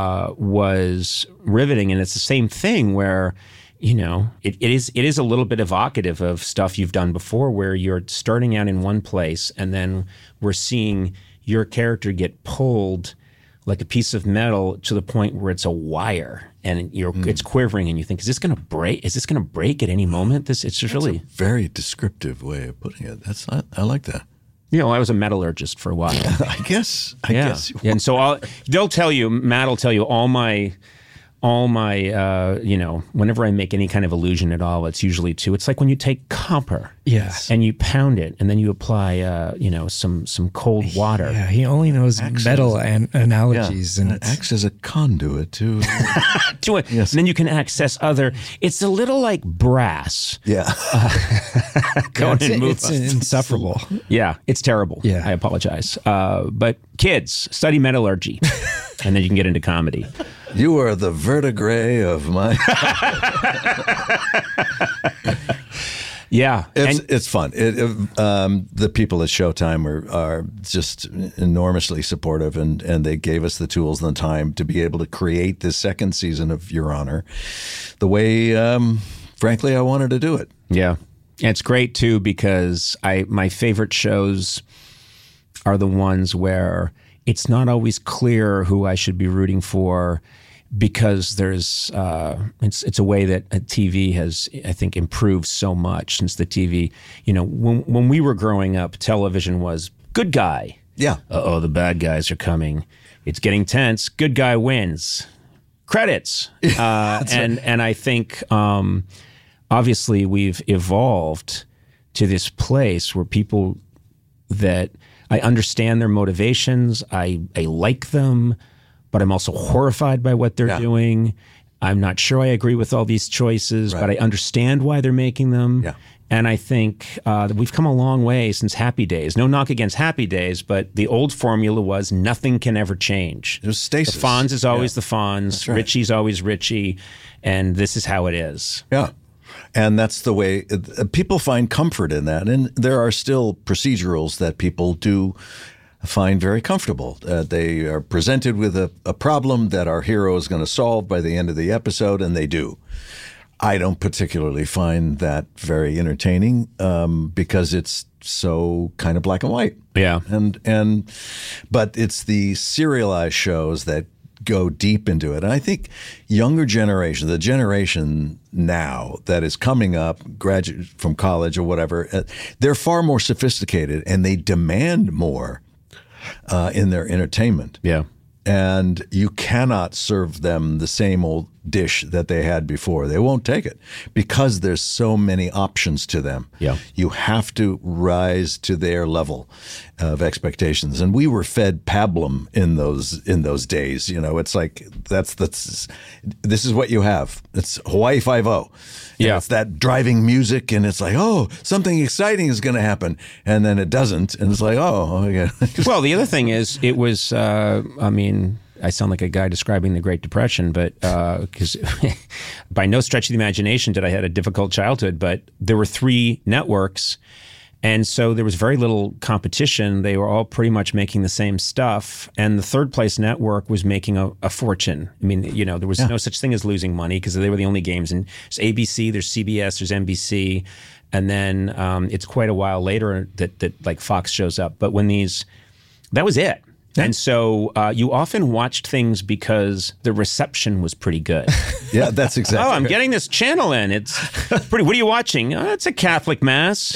was riveting, and it's the same thing where, you know, it is a little bit evocative of stuff you've done before, where you're starting out in one place, and then we're seeing your character get pulled like a piece of metal to the point where it's a wire, and it's quivering, and you think, is this going to break? Is this going to break at any moment? It's just really Very descriptive way of putting it. I like that. You know, I was a metallurgist for a while. I guess. I guess. Yeah, and so Matt will tell you all my, you know, whenever I make any kind of allusion at all, it's usually it's like when you take copper, Yes. and you pound it, and then you apply, you know, some cold water. Yeah, he only knows metal and analogies, and it acts as a conduit too. To it, and then you can access other. It's a little like brass. Yeah. Go ahead and move it's on. insufferable. Yeah, it's terrible. Yeah. I apologize. But kids, study metallurgy, and then you can get into comedy. You are the verdigris of my. Yeah, It's fun. The people at Showtime are just enormously supportive, and they gave us the tools and the time to be able to create this second season of Your Honor the way, frankly, I wanted to do it. Yeah. It's great too, because my favorite shows are the ones where it's not always clear who I should be rooting for, because there's it's a way that TV has, I think, improved so much since the TV, you know, when we were growing up, television was good guy. Yeah. Uh-oh, the bad guys are coming. It's getting tense. Good guy wins. Credits. And I think obviously we've evolved to this place where people that I understand their motivations, I like them, but I'm also horrified by what they're doing. I'm not sure I agree with all these choices, but I understand why they're making them. Yeah. And I think that we've come a long way since Happy Days. No knock against Happy Days, but the old formula was nothing can ever change. There's stasis. The Fonz is always the Fonz. Right. Richie's always Richie. And this is how it is. Yeah. And that's the way people find comfort in that. And there are still procedurals that people do find very comfortable. They are presented with a problem that our hero is going to solve by the end of the episode, and they do. I don't particularly find that very entertaining because it's so kind of black and white. Yeah. But it's the serialized shows that go deep into it. And I think younger generation, the generation now that is coming up, graduate from college or whatever, they're far more sophisticated and they demand more in their entertainment. Yeah. And you cannot serve them the same old dish that they had before. They won't take it because there's so many options to them. Yeah. You have to rise to their level of expectations. And we were fed pablum in those days. You know, it's like this is what you have. It's Hawaii Five-0. Yeah. It's that driving music, and it's like, oh, something exciting is going to happen. And then it doesn't. And it's like, oh, okay. Well, the other thing is, it was, I sound like a guy describing the Great Depression, but because by no stretch of the imagination did I had a difficult childhood, but there were 3 networks. And so there was very little competition. They were all pretty much making the same stuff. And the third place network was making a fortune. I mean, you know, there was no such thing as losing money because they were the only games. And there's ABC, there's CBS, there's NBC. And then it's quite a while later that like Fox shows up. But that was it. Yeah. And so you often watched things because the reception was pretty good. Yeah, that's exactly. Oh, I'm getting this channel in. It's pretty. What are you watching? Oh, it's a Catholic mass.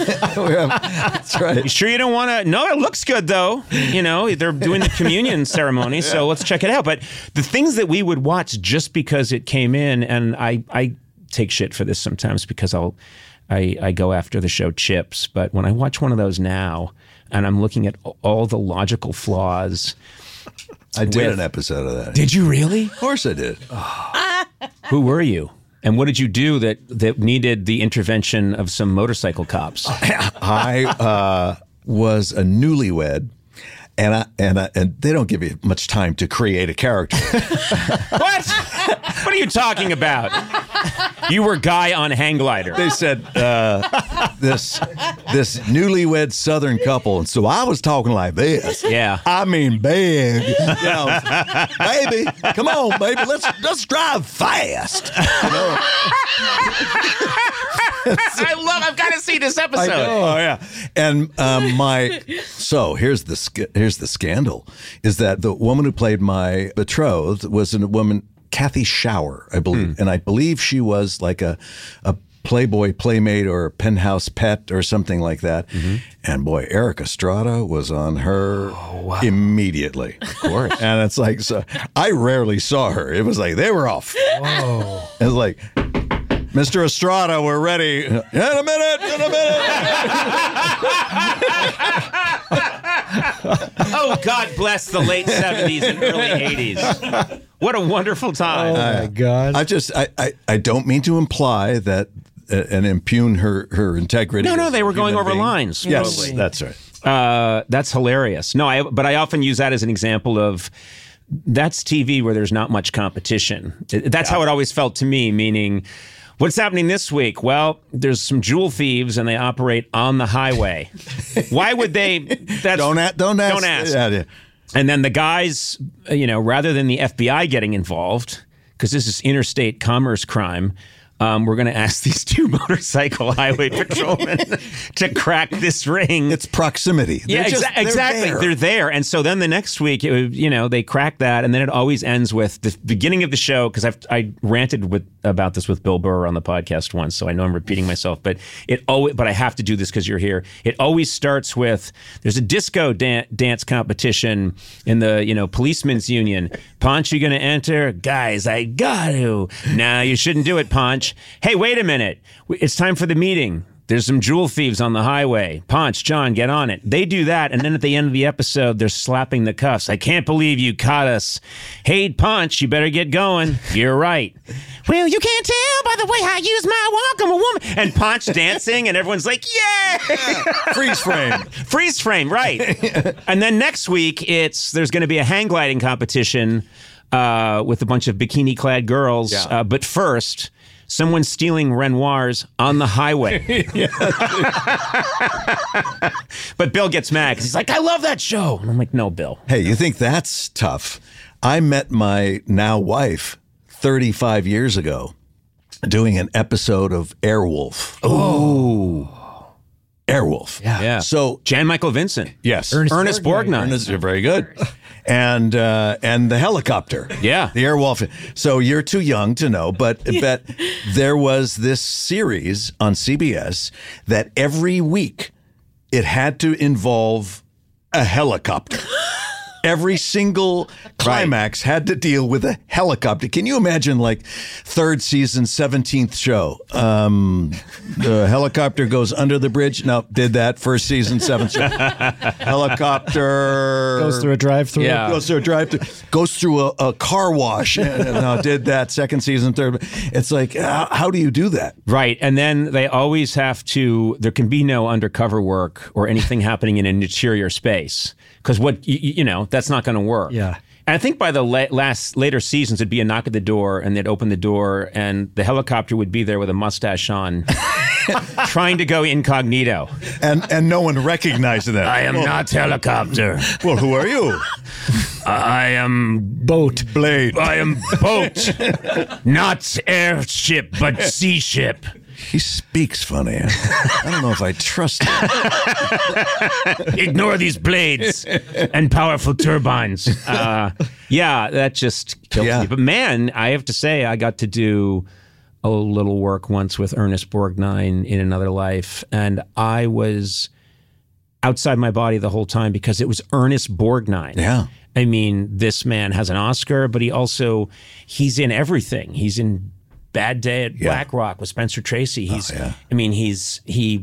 That's right. You sure you don't want to? No, it looks good though. You know, they're doing the communion ceremony, so let's check it out. But the things that we would watch just because it came in, and I take shit for this sometimes because I go after the show Chips, but when I watch one of those now, and I'm looking at all the logical flaws. I did an episode of that. Did you really? Of course I did. Who were you? And what did you do that needed the intervention of some motorcycle cops? I was a newlywed, and they don't give you much time to create a character. What? What are you talking about? You were Guy on Hang Glider. They said this newlywed Southern couple, and so I was talking like this. Yeah, I mean big. You know, baby, come on, baby, let's drive fast. You know? I've got to see this episode. I know. Oh yeah, and so here's the scandal: is that the woman who played my betrothed was a woman, Kathy Shower, I believe, and I believe she was like a Playboy playmate or a penthouse pet or something like that. Mm-hmm. And boy, Eric Estrada was on her immediately. Of course. And it's like, so I rarely saw her. It was like they were off. Whoa. It was like, Mr. Estrada, we're ready. In a minute. Oh, God bless the late 70s and early 80s. What a wonderful time. Oh, my God. I don't mean to imply that and impugn her integrity. No, they were going over lines. Yes, Probably. that's right. That's hilarious. No, but I often use that as an example of that's TV where there's not much competition. That's how it always felt to me, meaning, what's happening this week? Well, there's some jewel thieves and they operate on the highway. Why would they? Don't ask. Don't ask. Yeah. And then the guys, rather than the FBI getting involved, because this is interstate commerce crime, we're going to ask these 2 motorcycle highway patrolmen to crack this ring. It's proximity. Exactly. They're there. And so then the next week, they crack that, and then it always ends with the beginning of the show, because I ranted about this with Bill Burr on the podcast once, so I know I'm repeating myself, but I have to do this because you're here. It always starts with, there's a disco dance competition in the, policemen's union. Ponch, you going to enter? Guys, I got to. No, you shouldn't do it, Ponch. Hey, wait a minute. It's time for the meeting. There's some jewel thieves on the highway. Ponch, John, get on it. They do that, and then at the end of the episode, they're slapping the cuffs. I can't believe you caught us. Hey, Ponch, you better get going. You're right. Well, you can't tell by the way I use my walk. I'm a woman. And Ponch dancing, and everyone's like, yay! Freeze frame. Freeze frame, right. And then next week, there's going to be a hang gliding competition with a bunch of bikini-clad girls. Yeah. But first, someone's stealing Renoirs on the highway. But Bill gets mad because he's like, I love that show. And I'm like, no, Bill. Hey, you think that's tough? I met my now wife 35 years ago doing an episode of Airwolf. Oh. Airwolf. Yeah. So, Jan Michael Vincent. yes. Ernest Borgnine. Ernest, you're very good. And the helicopter. Yeah. The Airwolf. So you're too young to know, but there was this series on CBS that every week it had to involve a helicopter. Every single climax had to deal with a helicopter. Can you imagine, like, third season, 17th show? The helicopter goes under the bridge. No, did that. First season, 7th show. Helicopter Goes through a drive-through. Yeah. goes through a drive-through. Goes through a car wash. No, did that. Second season, third. It's like, how do you do that? Right. And then they always have to, there can be no undercover work or anything happening in an interior space. Because that's not going to work. Yeah. And I think by the later seasons, it'd be a knock at the door, and they'd open the door, and the helicopter would be there with a mustache on, trying to go incognito. And no one recognized them. I am not helicopter. Well, who are you? I am Boat. Blade. I am boat, not airship, but sea ship. He speaks funny. I don't know if I trust him. Ignore these blades and powerful turbines. That just kills me. But man, I have to say, I got to do a little work once with Ernest Borgnine in Another Life, and I was outside my body the whole time because it was Ernest Borgnine. Yeah. I mean, this man has an Oscar, but he's in everything. He's in Bad Day at Black Rock with Spencer Tracy. And he was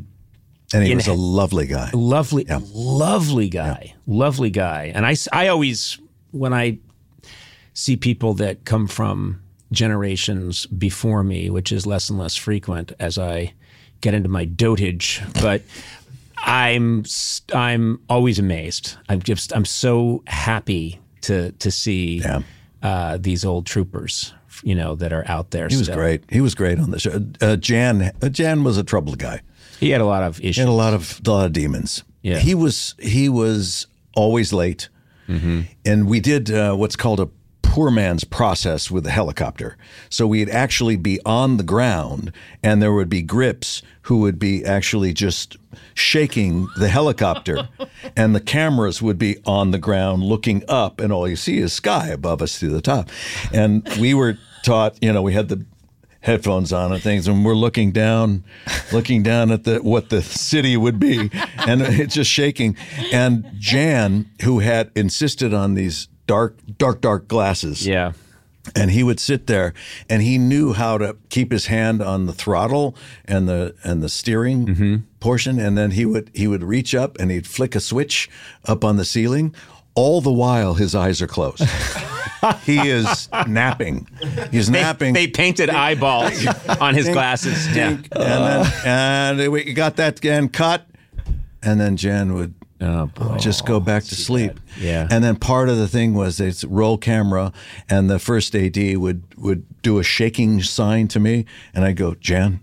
a lovely guy. Lovely guy. And I always, when I see people that come from generations before me, which is less and less frequent as I get into my dotage, but I'm always amazed. I'm so happy to see these old troopers, that are out there. He was great. He was great on the show. Jan was a troubled guy. He had a lot of issues. He had a lot of demons. Yeah. He was always late. Mm-hmm. And we did what's called a poor man's process with the helicopter. So we'd actually be on the ground, and there would be grips who would be actually just shaking the helicopter, and the cameras would be on the ground looking up, and all you see is sky above us to the top. And we were taught, we had the headphones on and things, and we're looking down at what the city would be, and it's just shaking. And Jan, who had insisted on these dark glasses, and he would sit there, and he knew how to keep his hand on the throttle and the steering portion, and then he would reach up and he'd flick a switch up on the ceiling. All the while, his eyes are closed. He is napping. He's napping. They painted eyeballs on his glasses. Yeah. And we got that again cut, and then Jan would just go back to sleep. Yeah. And then part of the thing was it's roll camera, and the first AD would do a shaking sign to me, and I'd go, Jan.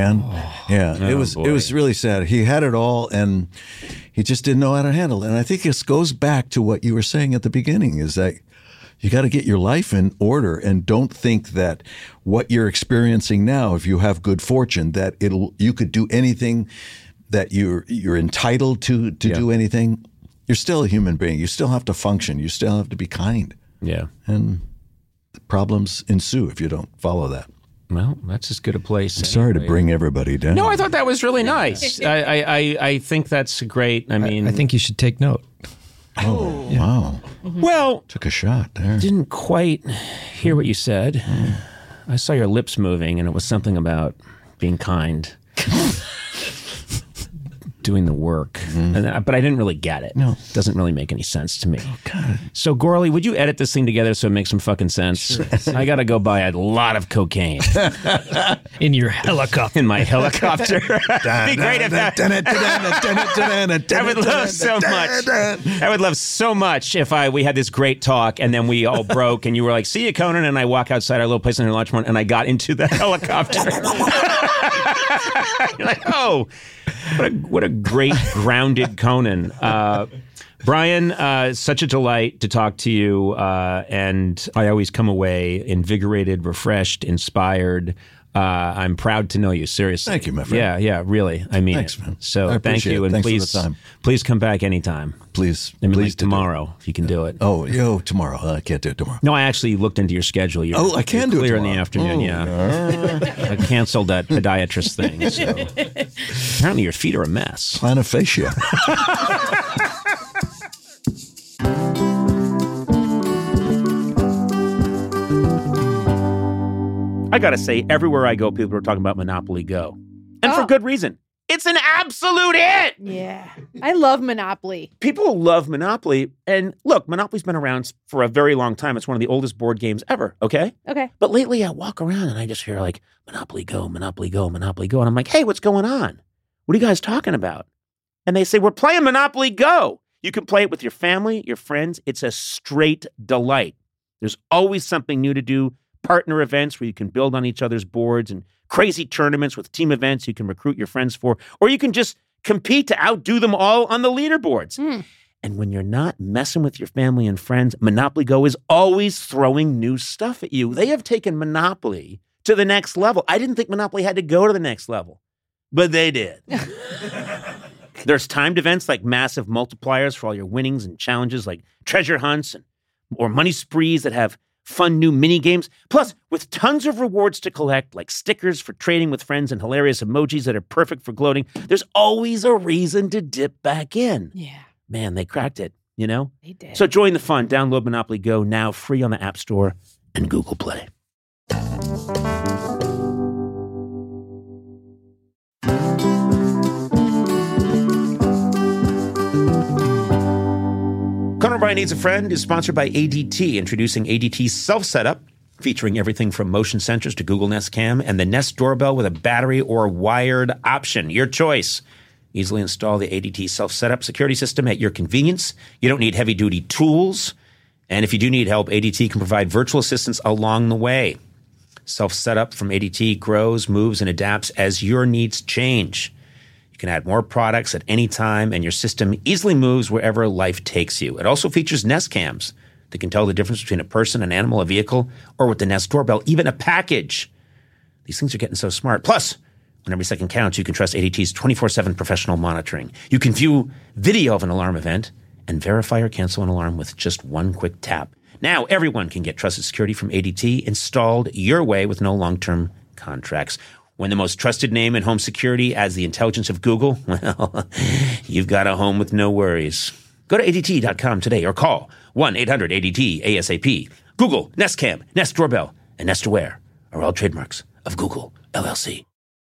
It was really sad. He had it all, and he just didn't know how to handle it. And I think this goes back to what you were saying at the beginning, is that you got to get your life in order, and don't think that what you're experiencing now, if you have good fortune, that you could do anything, that you're entitled to do anything. You're still a human being. You still have to function. You still have to be kind. Yeah. And problems ensue if you don't follow that. Well, that's as good a place. I'm sorry to bring everybody down. No, I thought that was really nice. I think that's great. I mean, I think you should take note. Oh, yeah. Wow. Well, took a shot there. Didn't quite hear what you said. I saw your lips moving, and it was something about being kind. doing the work. But I didn't really get it. No. It doesn't really make any sense to me. Oh, God. So, Gorley, would you edit this thing together so it makes some fucking sense? Sure. I got to go buy a lot of cocaine. In your helicopter. In my helicopter. It'd be great if that. I would love so much. I would love so much if we had this great talk and then we all broke and you were like, see you, Conan, and I walk outside our little place in Larchmont and I got into the helicopter. You're like, oh, what a great grounded Conan. Brian, such a delight to talk to you. And I always come away invigorated, refreshed, inspired. I'm proud to know you, seriously. Thank you, my friend. Yeah, really. I mean Thanks, it. man. So I thank you. appreciate it. And Thanks for the time. please come back anytime. Please. I mean, please like tomorrow, if you can do it. Oh, tomorrow. I can't do it tomorrow. No, I actually looked into your schedule. I can do it clear in tomorrow. the afternoon, yeah. I canceled that podiatrist thing. So. Apparently your feet are a mess. Plantar fascia. I gotta say, everywhere I go, people are talking about Monopoly Go. And for good reason. It's an absolute hit! Yeah. I love Monopoly. People love Monopoly. And look, Monopoly's been around for a very long time. It's one of the oldest board games ever, okay? Okay. But lately I walk around and I just hear like, Monopoly Go, Monopoly Go, Monopoly Go. And I'm like, hey, what's going on? What are you guys talking about? And they say, we're playing Monopoly Go. You can play it with your family, your friends. It's a straight delight. There's always something new to do. Partner events where you can build on each other's boards and crazy tournaments with team events you can recruit your friends for, or you can just compete to outdo them all on the leaderboards. And when you're not messing with your family and friends, Monopoly Go is always throwing new stuff at you. They have taken Monopoly to the next level. I didn't think Monopoly had to go to the next level, but they did. There's timed events like massive multipliers for all your winnings and challenges like treasure hunts or money sprees that have fun new mini games. Plus, with tons of rewards to collect, like stickers for trading with friends and hilarious emojis that are perfect for gloating, there's always a reason to dip back in. Yeah. Man, they cracked it, you know? They did. So join the fun. Download Monopoly Go now, free on the App Store and Google Play. Conan O'Brien Needs a Friend is sponsored by ADT, introducing ADT Self-Setup, featuring everything from motion sensors to Google Nest Cam and the Nest Doorbell with a battery or wired option. Your choice. Easily install the ADT Self-Setup security system at your convenience. You don't need heavy-duty tools. And if you do need help, ADT can provide virtual assistance along the way. Self-Setup from ADT grows, moves, and adapts as your needs change. You can add more products at any time, and your system easily moves wherever life takes you. It also features Nest Cams that can tell the difference between a person, an animal, a vehicle, or with the Nest Doorbell, even a package. These things are getting so smart. Plus, when every second counts, you can trust ADT's 24/7 professional monitoring. You can view video of an alarm event and verify or cancel an alarm with just one quick tap. Now, everyone can get trusted security from ADT installed your way with no long-term contracts. When the most trusted name in home security adds the intelligence of Google, well, you've got a home with no worries. Go to ADT.com today or call 1-800-ADT-ASAP. Google, Nest Cam, Nest Doorbell, and Nest Aware are all trademarks of Google, LLC.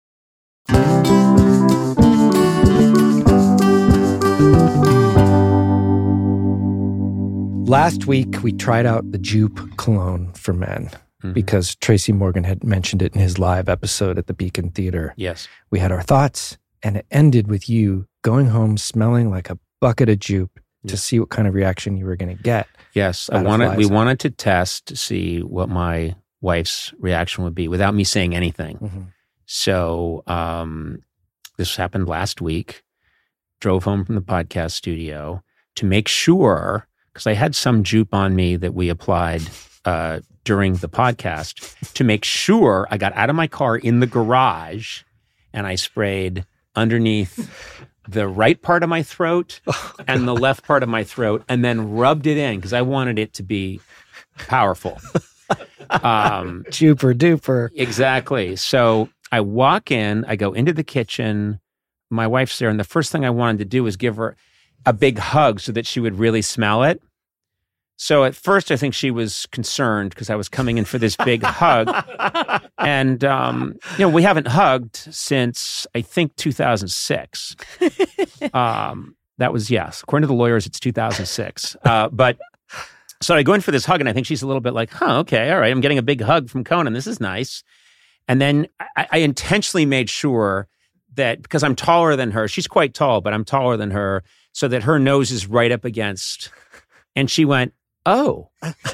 Last week, we tried out the Jupe cologne for men because Tracy Morgan had mentioned it in his live episode at the Beacon Theater. Yes. We had our thoughts, and it ended with you going home smelling like a bucket of Jupe to see what kind of reaction you were going to get. Yes. out of We Liza. wanted to test to see what my wife's reaction would be without me saying anything. Mm-hmm. So this happened last week. Drove home from the podcast studio to make sure, because I had some Jupe on me that we applied during the podcast, to make sure I got out of my car in the garage and I sprayed underneath the right part of my throat and the left part of my throat and then rubbed it in because I wanted it to be powerful. Juper duper. Exactly. So I walk in, I go into the kitchen, my wife's there, and the first thing I wanted to do was give her a big hug so that she would really smell it. So at first, I think she was concerned because I was coming in for this big hug. And, we haven't hugged since, I think, 2006. That was, yes. According to the lawyers, it's 2006. But so I go in for this hug, and I think she's a little bit like, okay, all right, I'm getting a big hug from Conan. This is nice. And then I intentionally made sure that, because I'm taller than her, she's quite tall, but I'm taller than her, so that her nose is right up against. And she went, oh.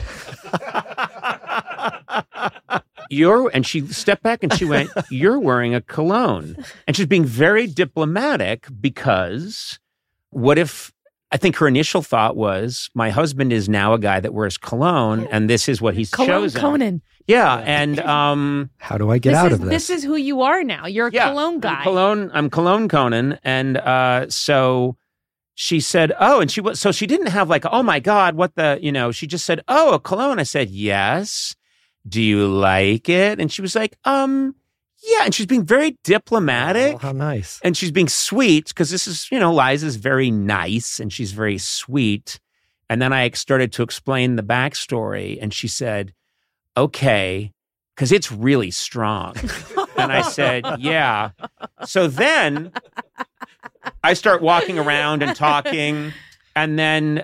And she stepped back and she went, you're wearing a cologne. And she's being very diplomatic because what if, I think her initial thought was, my husband is now a guy that wears cologne and this is what he's chosen. Conan. Yeah. And how do I get out of this? This is who you are now. You're a cologne guy. I'm cologne Conan. And so she said, oh, and she didn't have like, oh my God, what the, she just said, oh, a cologne. I said, yes. Do you like it? And she was like, yeah. And she's being very diplomatic. Oh, how nice. And she's being sweet because this is, Liza's very nice and she's very sweet. And then I started to explain the backstory and she said, okay, because it's really strong. And I said, yeah. So then I start walking around and talking. And then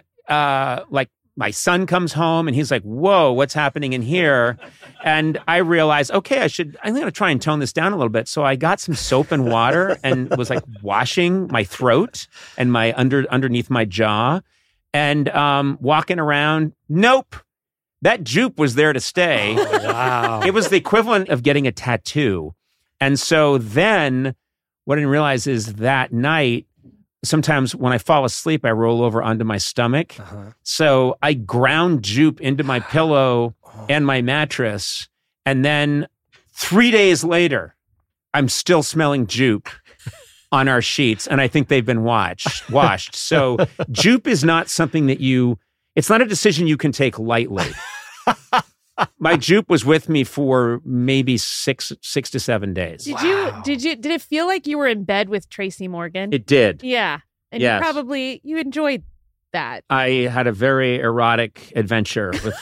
my son comes home and he's like, whoa, what's happening in here? And I realized, okay, I'm going to try and tone this down a little bit. So I got some soap and water and was like washing my throat and my underneath my jaw and walking around. Nope. That jupe was there to stay. Oh, wow. It was the equivalent of getting a tattoo. And so then what I didn't realize is that night, sometimes when I fall asleep, I roll over onto my stomach. Uh-huh. So I ground jupe into my pillow and my mattress. And then 3 days later, I'm still smelling jupe on our sheets. And I think they've been washed. So jupe is not something that it's not a decision you can take lightly. My jupe was with me for maybe 6 to 7 days. Did it feel like you were in bed with Tracy Morgan? It did. Yeah. And yes. you enjoyed that. I had a very erotic adventure with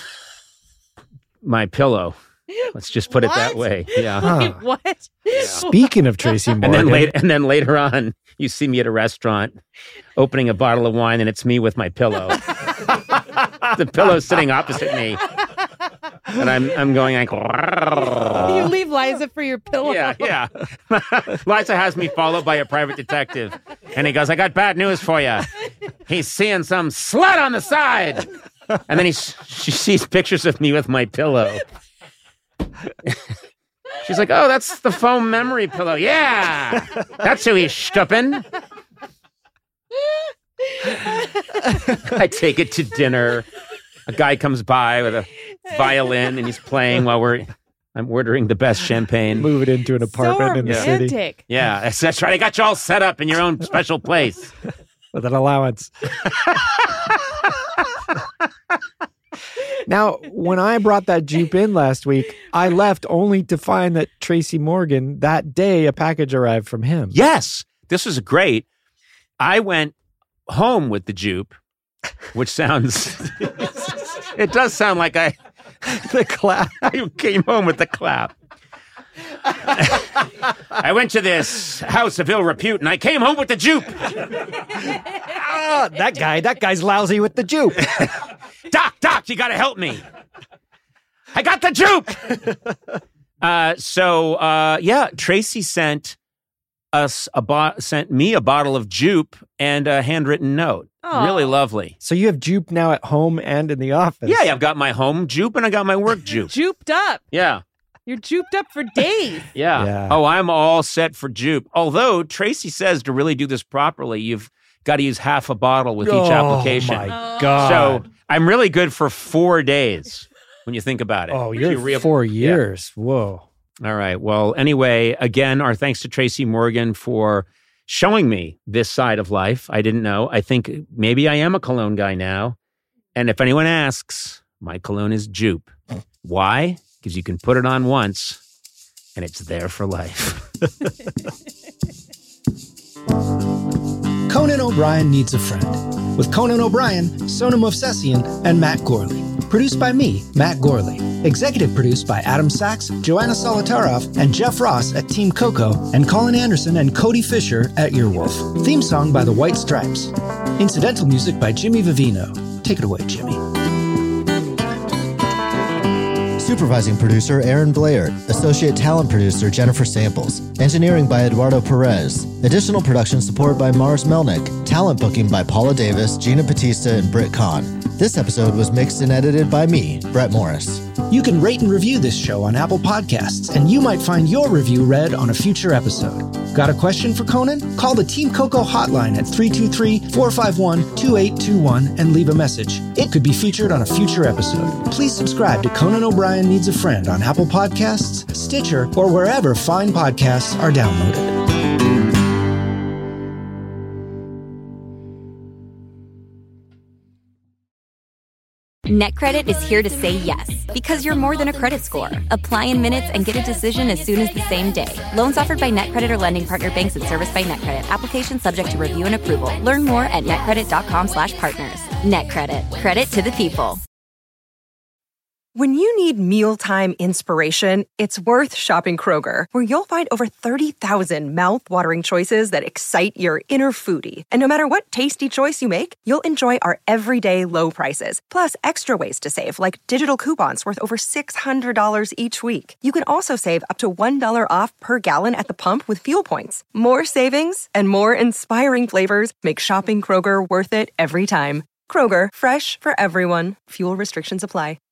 my pillow. Let's just put it that way. Yeah. Wait, what? Speaking of Tracy Morgan. And then later on, you see me at a restaurant opening a bottle of wine and it's me with my pillow. The pillow's sitting opposite me. And I'm going like, you leave Liza for your pillow. Yeah. Liza has me followed by a private detective. And he goes, I got bad news for you. He's seeing some slut on the side. And then she sees pictures of me with my pillow. She's like, oh, that's the foam memory pillow. Yeah, that's who he's stupping. I take it to dinner. A guy comes by with a violin and he's playing while I'm ordering the best champagne. Move it into an apartment in the city. Yeah, that's right. I got you all set up in your own special place. With an allowance. Now, when I brought that jupe in last week, I left only to find that Tracy Morgan, that day, a package arrived from him. Yes, this was great. I went home with the jupe, which sounds... It does sound like the clap. I came home with the clap. I went to this house of ill repute and I came home with the jupe. That guy's lousy with the jupe. Doc, you got to help me. I got the jupe. Tracy sent me a bottle of jupe and a handwritten note. Oh. Really lovely. So you have jupe now at home and in the office. Yeah, I've got my home jupe and I got my work jupe. Juped up. Yeah. You're juped up for days. Yeah. Oh, I'm all set for jupe. Although Tracy says to really do this properly, you've got to use half a bottle with each application. Oh, my God. So I'm really good for 4 days when you think about it. Oh, you're 4 years. Yeah. Whoa. All right. Well, anyway, again, our thanks to Tracy Morgan for showing me this side of life. I didn't know. I think maybe I am a cologne guy now. And if anyone asks, my cologne is jupe. Why? Because you can put it on once and it's there for life. Conan O'Brien Needs a Friend. with Conan O'Brien, Sonam Movsesian, and Matt Gorley. Produced by me, Matt Gorley. Executive produced by Adam Sachs, Joanna Solotaroff, and Jeff Ross at Team Coco, and Colin Anderson and Cody Fisher at Earwolf. Theme song by the White Stripes. Incidental music by Jimmy Vivino. Take it away, Jimmy. Supervising producer Aaron Blair. Associate talent producer Jennifer Samples. Engineering by Eduardo Perez. Additional production support by Mars Melnick. Talent booking by Paula Davis, Gina Batista, and Britt Kahn. This episode was mixed and edited by me, Brett Morris. You can rate and review this show on Apple Podcasts, and you might find your review read on a future episode. Got a question for Conan? Call the Team Coco hotline at 323-451-2821 and leave a message. It could be featured on a future episode. Please subscribe to Conan O'Brien Needs a Friend on Apple Podcasts, Stitcher, or wherever fine podcasts are downloaded. NetCredit is here to say yes, because you're more than a credit score. Apply in minutes and get a decision as soon as the same day. Loans offered by NetCredit or lending partner banks and serviced by NetCredit. Application subject to review and approval. Learn more at netcredit.com/partners. NetCredit. Credit to the people. When you need mealtime inspiration, it's worth shopping Kroger, where you'll find over 30,000 mouth-watering choices that excite your inner foodie. And no matter what tasty choice you make, you'll enjoy our everyday low prices, plus extra ways to save, like digital coupons worth over $600 each week. You can also save up to $1 off per gallon at the pump with fuel points. More savings and more inspiring flavors make shopping Kroger worth it every time. Kroger, fresh for everyone. Fuel restrictions apply.